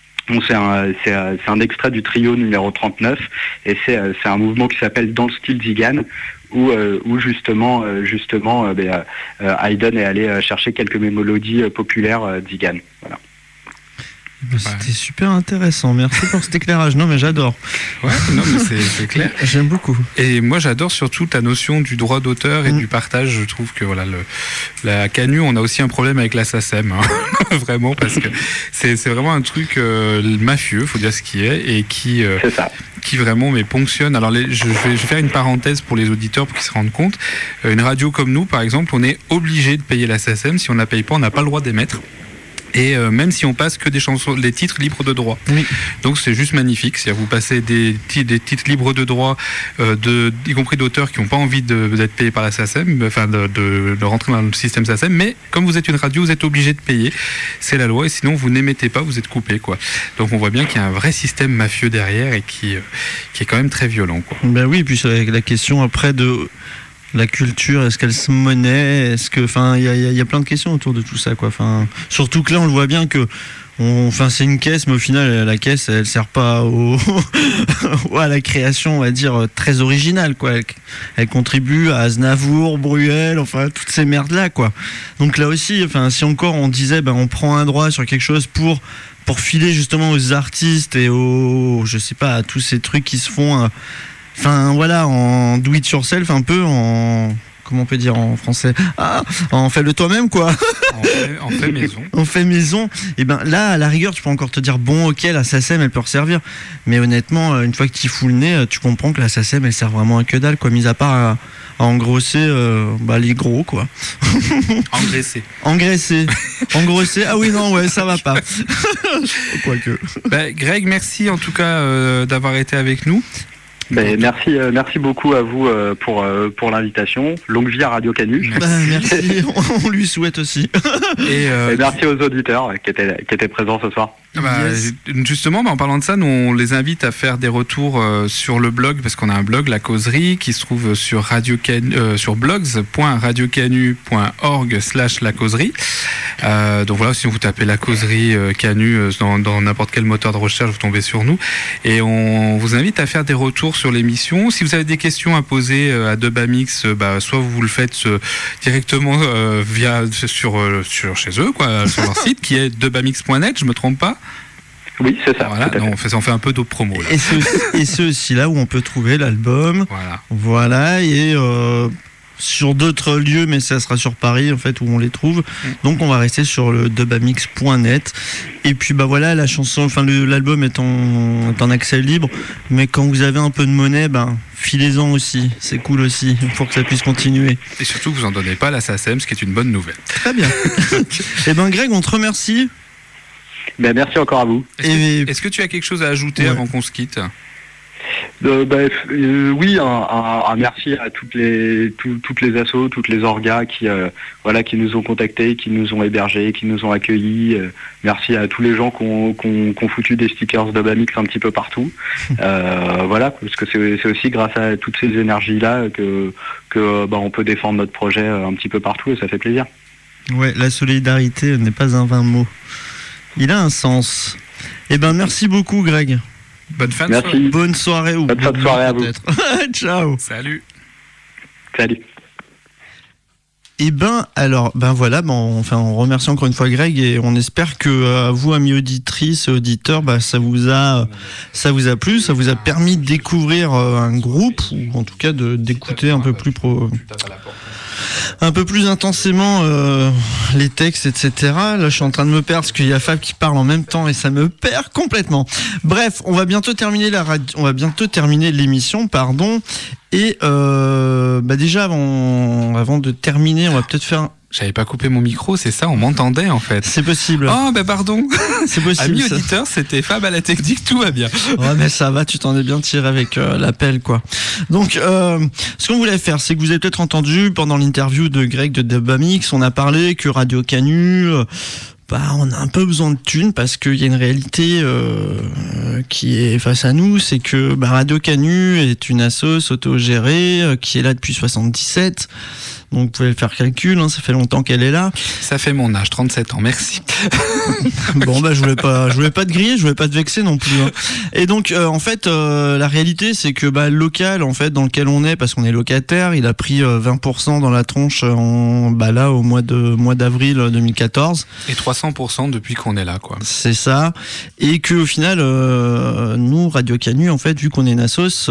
un extrait du trio numéro 39, et c'est un mouvement qui s'appelle Dans le style tzigane, où justement Haydn est allé chercher quelques mélodies populaires tziganes. Voilà. C'était super intéressant, merci pour cet éclairage. Non mais j'adore. Ouais, non mais c'est clair. J'aime beaucoup. Et moi j'adore surtout ta notion du droit d'auteur et du partage. Je trouve que voilà, la Canu, on a aussi un problème avec la SACEM, hein. Vraiment, parce que c'est vraiment un truc mafieux, faut dire ce qui est, et qui vraiment ponctionne. Alors je vais faire une parenthèse pour les auditeurs pour qu'ils se rendent compte. Une radio comme nous, par exemple, on est obligé de payer la SACEM. Si on ne la paye pas, on n'a pas le droit d'émettre. Et même si on passe que des titres libres de droit. Oui. Donc c'est juste magnifique. C'est-à-dire vous passez des titres libres de droit, y compris d'auteurs qui n'ont pas envie d'être payés par la SACEM, enfin de rentrer dans le système SACEM, mais comme vous êtes une radio, vous êtes obligé de payer. C'est la loi, et sinon vous n'émettez pas, vous êtes coupé, quoi. Donc on voit bien qu'il y a un vrai système mafieux derrière, et qui est quand même très violent, quoi. Ben oui, puis c'est la question après de la culture, est-ce qu'elle se monnaie, est-ce que, enfin, il y a plein de questions autour de tout ça, quoi. Enfin, surtout que là, on le voit bien que, c'est une caisse, mais au final, la caisse, elle sert pas à la création, on va dire, très originale, quoi. Elle contribue à Aznavour, Bruel, enfin, toutes ces merdes-là, quoi. Donc là aussi, enfin, si encore on disait, on prend un droit sur quelque chose pour filer justement aux artistes et je sais pas, à tous ces trucs qui se font. Enfin voilà, en do it yourself, un peu en, comment on peut dire en français, en fait le toi-même, quoi. En fait maison. En fait maison. Et là, à la rigueur, tu peux encore te dire, bon, ok, la SACEM, elle peut resservir. Mais honnêtement, une fois que tu y fous le nez, tu comprends que la SACEM, elle sert vraiment à que dalle, quoi, mis à part à engrosser les gros, quoi. Engraisser. Ah oui, non, ouais, ça va pas. Quoique. Greg, merci en tout cas d'avoir été avec nous. Merci beaucoup à vous pour l'invitation. Longue vie à Radio Canu. Merci, on lui souhaite aussi. Et merci aux auditeurs qui étaient présents ce soir. Justement, en parlant de ça, nous on les invite à faire des retours sur le blog, parce qu'on a un blog, La Causerie, qui se trouve sur sur blogs.radiocanu.org/La Causerie. Donc voilà, si vous tapez La Causerie Canu dans n'importe quel moteur de recherche, vous tombez sur nous. Et on vous invite à faire des retours sur l'émission. Si vous avez des questions à poser à Dubamix, soit vous le faites directement chez eux, quoi, sur leur site qui est dubamix.net, je me trompe pas? Oui, c'est ça. Voilà, on fait un peu d'autres promos là. Et c'est aussi là où on peut trouver l'album. Voilà, et sur d'autres lieux, mais ça sera sur Paris en fait où on les trouve. Donc on va rester sur le dubamix.net. Et puis voilà, la chanson, l'album est en accès libre, mais quand vous avez un peu de monnaie, filez-en aussi, c'est cool aussi, pour que ça puisse continuer. Et surtout que vous en donnez pas à la SACEM, ce qui est une bonne nouvelle. Très bien. Et Greg, on te remercie. Merci encore à vous. Est-ce que tu as quelque chose à ajouter avant qu'on se quitte? Oui, un merci à toutes les assos, toutes les orgas qui nous ont contactés, qui nous ont hébergés, qui nous ont accueillis. Merci à tous les gens qui ont foutu des stickers Dubamix un petit peu partout. Parce que c'est aussi grâce à toutes ces énergies-là que on peut défendre notre projet un petit peu partout, et ça fait plaisir. Ouais, la solidarité n'est pas un vain mot. Il a un sens. Merci beaucoup, Greg. Bonne fin de soirée. Bonne soirée. Bonne fin de soirée à vous. Ciao. Salut. Salut. Et alors, voilà, on remercie encore une fois Greg et on espère que vous, amis auditrices et auditeurs, ça vous a plu, ça vous a permis de découvrir un groupe, ou en tout cas d'écouter un peu plus intensément les textes, etc. Là, je suis en train de me perdre parce qu'il y a Fab qui parle en même temps et ça me perd complètement. Bref, on va bientôt terminer l'émission, pardon. Et déjà, avant de terminer, on va peut-être faire... J'avais pas coupé mon micro, c'est ça, on m'entendait en fait. C'est possible. Oh, pardon. C'est possible. Amis auditeurs, c'était Fab à la technique, tout va bien. Ouais, mais ça va, tu t'en es bien tiré avec l'appel, quoi. Donc, ce qu'on voulait faire, c'est que vous avez peut-être entendu pendant l'interview de Greg de Debamix, on a parlé que Radio Canu... on a un peu besoin de thunes parce qu'il y a une réalité qui est face à nous, c'est que Radio Canu est une assoce autogérée qui est là depuis 77. Donc vous pouvez faire le calcul, ça fait longtemps qu'elle est là. Ça fait mon âge, 37 ans, merci. Bon je voulais pas te griller, je voulais pas te vexer non plus. Et donc en fait la réalité c'est que le local en fait dans lequel on est, parce qu'on est locataire, il a pris 20% dans la tronche là au mois d'avril 2014. Et 300% depuis qu'on est là, quoi. C'est ça. Et que au final nous Radio Canu en fait vu qu'on est une assoce,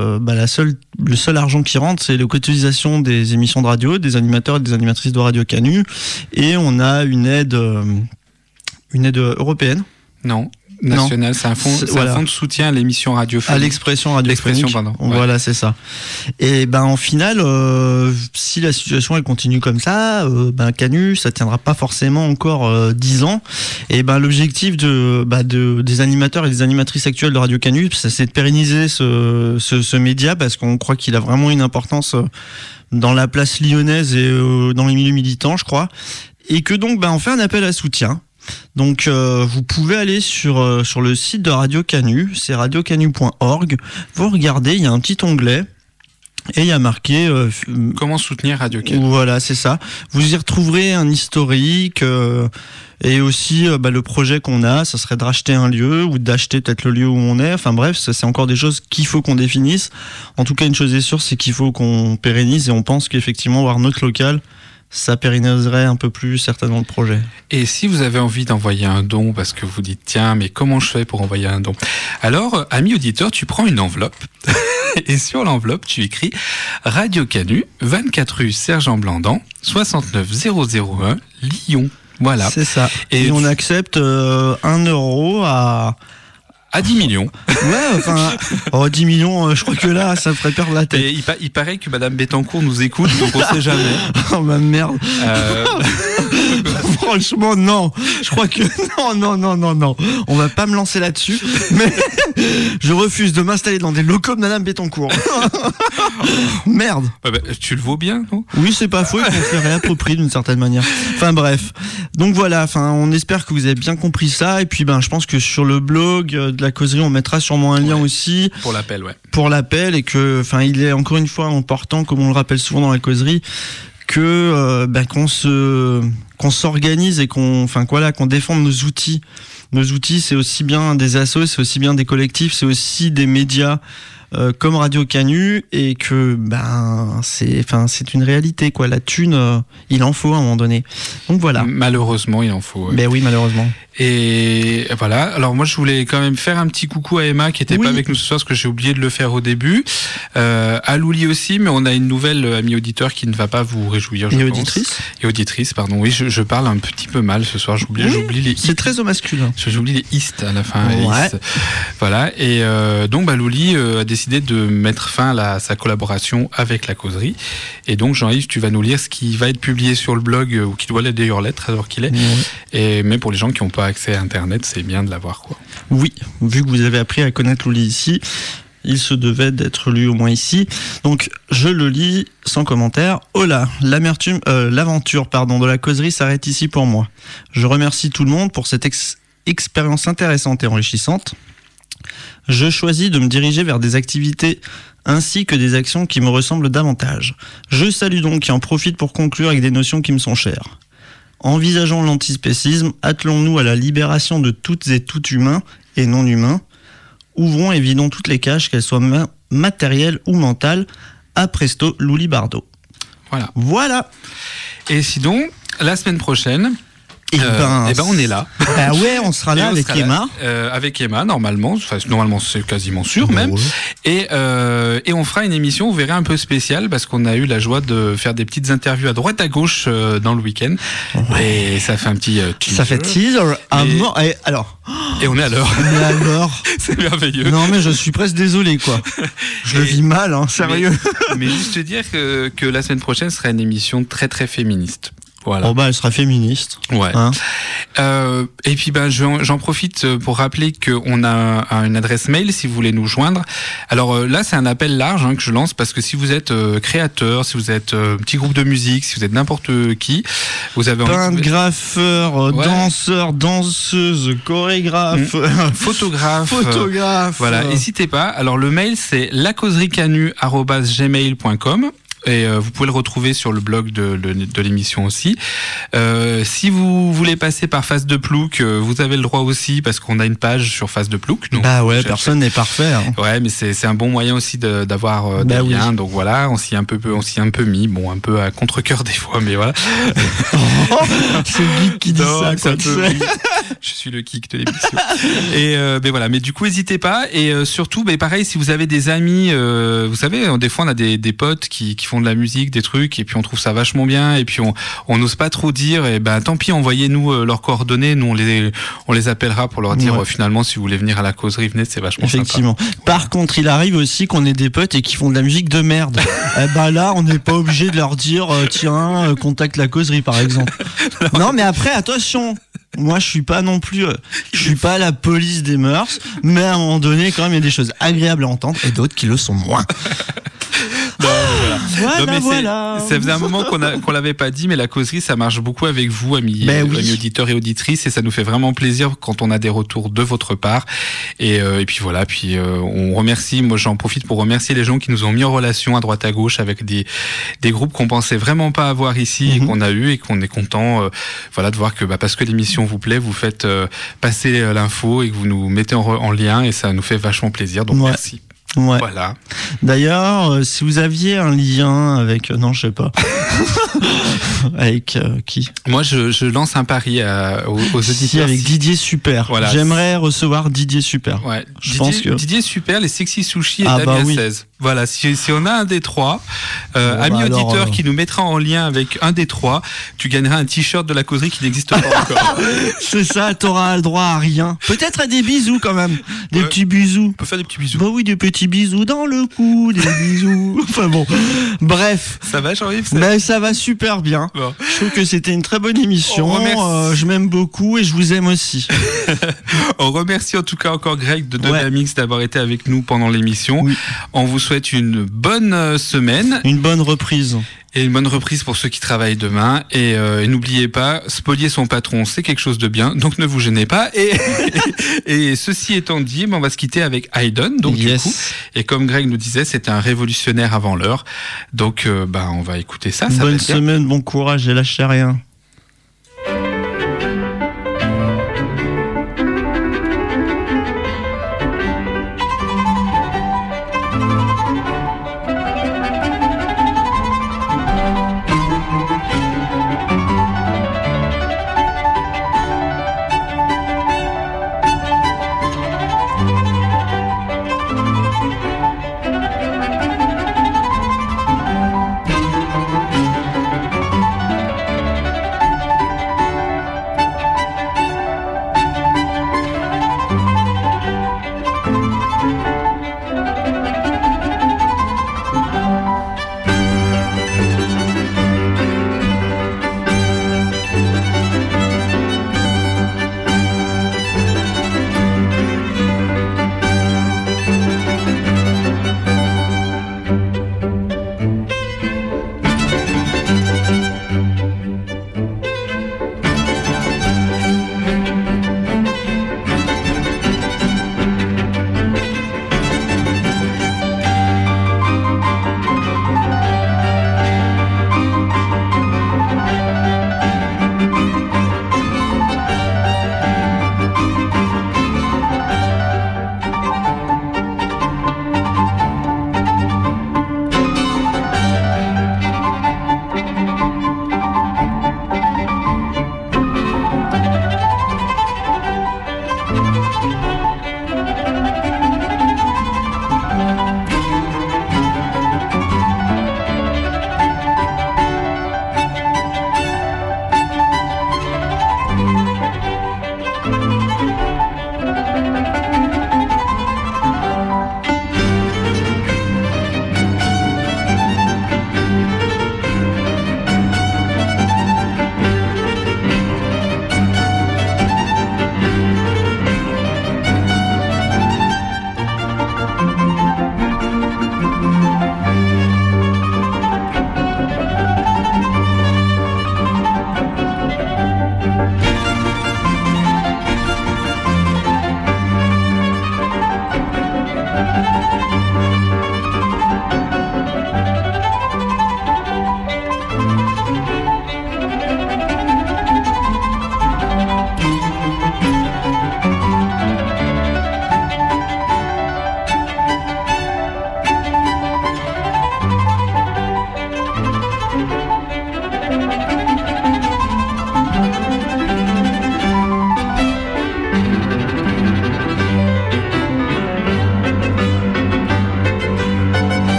le seul argent qui rentre c'est les cotisations des émissions de radio, des animateurs et des animatrices de Radio Canu, et on a une aide européenne. Non. National, c'est un fonds de soutien à l'émission radiophonique. À l'expression radiophonique. Voilà, c'est ça. Et en final, si la situation elle continue comme ça, Canu, ça tiendra pas forcément encore 10 ans. Et l'objectif des animateurs et des animatrices actuelles de Radio Canu, c'est de pérenniser ce média, parce qu'on croit qu'il a vraiment une importance dans la place lyonnaise et dans les milieux militants, je crois. Et que donc, on fait un appel à soutien. Donc vous pouvez aller sur le site de Radio Canu, c'est radiocanu.org. Vous regardez, il y a un petit onglet et il y a marqué comment soutenir Radio Canu. Voilà, c'est ça. Vous y retrouverez un historique et aussi le projet qu'on a, ça serait de racheter un lieu ou d'acheter peut-être le lieu où on est. Enfin bref, ça, c'est encore des choses qu'il faut qu'on définisse. En tout cas, une chose est sûre, c'est qu'il faut qu'on pérennise, et on pense qu'effectivement avoir notre local, ça pérenniserait un peu plus certainement le projet. Et si vous avez envie d'envoyer un don, parce que vous dites tiens, mais comment je fais pour envoyer un don ? Alors, ami auditeur, tu prends une enveloppe et sur l'enveloppe, tu écris Radio Canu, 24 rue Sergent Blandan, 69001 Lyon. Voilà. C'est ça. Et on accepte 1 euro à 10 millions. Ouais, 10 millions, je crois que là, ça ferait perdre la tête. Et il paraît que Madame Bettencourt nous écoute, donc on sait jamais. Oh merde. Franchement, non. Je crois que non. On va pas me lancer là-dessus. Mais je refuse de m'installer dans des locaux de Madame Bettencourt. Merde. Tu le vaux bien, non ? Oui, c'est pas faux. Il faut se le réapproprier d'une certaine manière. Enfin bref. Donc voilà. On espère que vous avez bien compris ça. Et puis je pense que sur le blog de la causerie, on mettra sûrement un lien aussi. Pour l'appel, ouais. Pour l'appel, et que, il est encore une fois important, comme on le rappelle souvent dans la causerie, que qu'on s'organise et qu'on défende nos outils. Nos outils, c'est aussi bien des assos, c'est aussi bien des collectifs, c'est aussi des médias comme Radio Canu, et que c'est une réalité, quoi. La thune, il en faut à un moment donné. Donc voilà. Malheureusement, il en faut. Ouais. Ben oui, malheureusement. Et voilà. Alors moi, je voulais quand même faire un petit coucou à Emma qui était pas avec nous ce soir, parce que j'ai oublié de le faire au début. À Louli aussi, mais on a une nouvelle amie auditeur qui ne va pas vous réjouir, je pense. Et auditrice, pardon. Oui, je parle un petit peu mal ce soir. J'oublie les. C'est très au masculin. J'oublie les ist à la fin. Ouais. Voilà. Et donc, Louli a décidé de mettre fin à sa collaboration avec la causerie. Et donc, Jean-Yves, tu vas nous lire ce qui va être publié sur le blog, ou qui doit l'être d'ailleurs l'être, alors qu'il est. Mais pour les gens qui n'ont pas accès à Internet, c'est bien de l'avoir, quoi. Oui, vu que vous avez appris à connaître Louli ici, il se devait d'être lu au moins ici. Donc, je le lis sans commentaire. Hola, l'aventure de la causerie s'arrête ici pour moi. Je remercie tout le monde pour cette expérience intéressante et enrichissante. Je choisis de me diriger vers des activités ainsi que des actions qui me ressemblent davantage. Je salue donc et en profite pour conclure avec des notions qui me sont chères. Envisageons l'antispécisme, attelons-nous à la libération de toutes et tout humains et non humains. Ouvrons et vidons toutes les caches, qu'elles soient matérielles ou mentales. À presto, Louli Bardot. Voilà. Et sinon, la semaine prochaine... on est là. Bah ouais, on sera là avec Emma. Avec Emma, normalement. Enfin, normalement, c'est quasiment sûr même. Ouais. Et on fera une émission, vous verrez, un peu spéciale parce qu'on a eu la joie de faire des petites interviews à droite à gauche dans le week-end. Ouais. Et ça fait un petit teaser. Ça fait teaser. Et on est à l'heure. On est à l'heure. C'est merveilleux. Non, mais je suis presque désolé, quoi. Je le vis mal, hein, sérieux. Mais juste te dire que la semaine prochaine sera une émission très très féministe. Voilà. Oh bah elle sera féministe. Ouais. Hein, et puis j'en profite pour rappeler qu'on a une adresse mail si vous voulez nous joindre. Alors là c'est un appel large que je lance parce que si vous êtes créateur, si vous êtes petit groupe de musique, si vous êtes n'importe qui, vous avez peintre, graffeur, danseur, danseuse, chorégraphe, photographe. Voilà, n'hésitez pas. Alors le mail c'est lacauseriecanu@gmail.com. Et vous pouvez le retrouver sur le blog de l'émission aussi. Si vous voulez passer par Face de Plouc, vous avez le droit aussi parce qu'on a une page sur Face de Plouc. Donc personne n'est parfait. Hein. Ouais, mais c'est un bon moyen aussi d'avoir des liens. Donc voilà, on s'y est un peu mis, bon un peu à contre-cœur des fois, mais voilà. C'est le geek qui dit ça. Quoi, je suis le geek de l'émission. Et voilà, mais du coup n'hésitez pas. Et surtout, pareil, si vous avez des amis, vous savez, des fois on a des potes qui font de la musique, des trucs, et puis on trouve ça vachement bien, et puis on n'ose pas trop dire, et tant pis, envoyez-nous leurs coordonnées, nous on les appellera pour leur dire finalement si vous voulez venir à la causerie, venez, c'est vachement effectivement sympa. Par contre, il arrive aussi qu'on ait des potes et qui font de la musique de merde. Là, on n'est pas obligé de leur dire tiens, contacte la causerie par exemple. Non, mais après, attention. Moi, je suis pas non plus, je suis pas la police des mœurs, mais à un moment donné, quand même, il y a des choses agréables à entendre et d'autres qui le sont moins. Voilà. Ça faisait un moment qu'on l'avait pas dit, mais la causerie, ça marche beaucoup avec vous, amis auditeurs et auditrices, et ça nous fait vraiment plaisir quand on a des retours de votre part. Et puis voilà, on remercie. Moi, j'en profite pour remercier les gens qui nous ont mis en relation à droite à gauche avec des groupes qu'on pensait vraiment pas avoir ici et qu'on a eu, et qu'on est content, de voir que parce que l'émission vous plaît, vous faites passer l'info et que vous nous mettez en lien, et ça nous fait vachement plaisir. Donc merci. Ouais. Voilà. D'ailleurs, si vous aviez un lien avec... non, je sais pas. Avec qui ? Moi, je lance un pari aux auditeurs. Avec Didier Super. Voilà. J'aimerais recevoir Didier Super. Ouais. Didier Super, les Sexy Sushi et Damien 16. Voilà, si on a un des trois, ami auditeur qui nous mettra en lien avec un des trois, tu gagneras un t-shirt de la causerie qui n'existe pas encore. C'est ça, t'auras le droit à rien. Peut-être à des bisous quand même. Des petits bisous. On peut faire des petits bisous. Bah oui, des petits bisous dans le cou, des bisous. Enfin bon, bref. Ça va, Jean-Yves ? Mais ça va super bien. Bon. Je trouve que c'était une très bonne émission. Je m'aime beaucoup et je vous aime aussi. On remercie en tout cas encore Greg de Dynamix d'avoir été avec nous pendant l'émission. Oui. On vous souhaite une bonne semaine. Une bonne reprise. Et une bonne reprise pour ceux qui travaillent demain. Et n'oubliez pas, spolier son patron, c'est quelque chose de bien, donc ne vous gênez pas. Et ceci étant dit, on va se quitter avec Hayden. Donc du coup, et comme Greg nous disait, c'était un révolutionnaire avant l'heure. Donc on va écouter ça. Bonne semaine, bon courage et lâchez rien.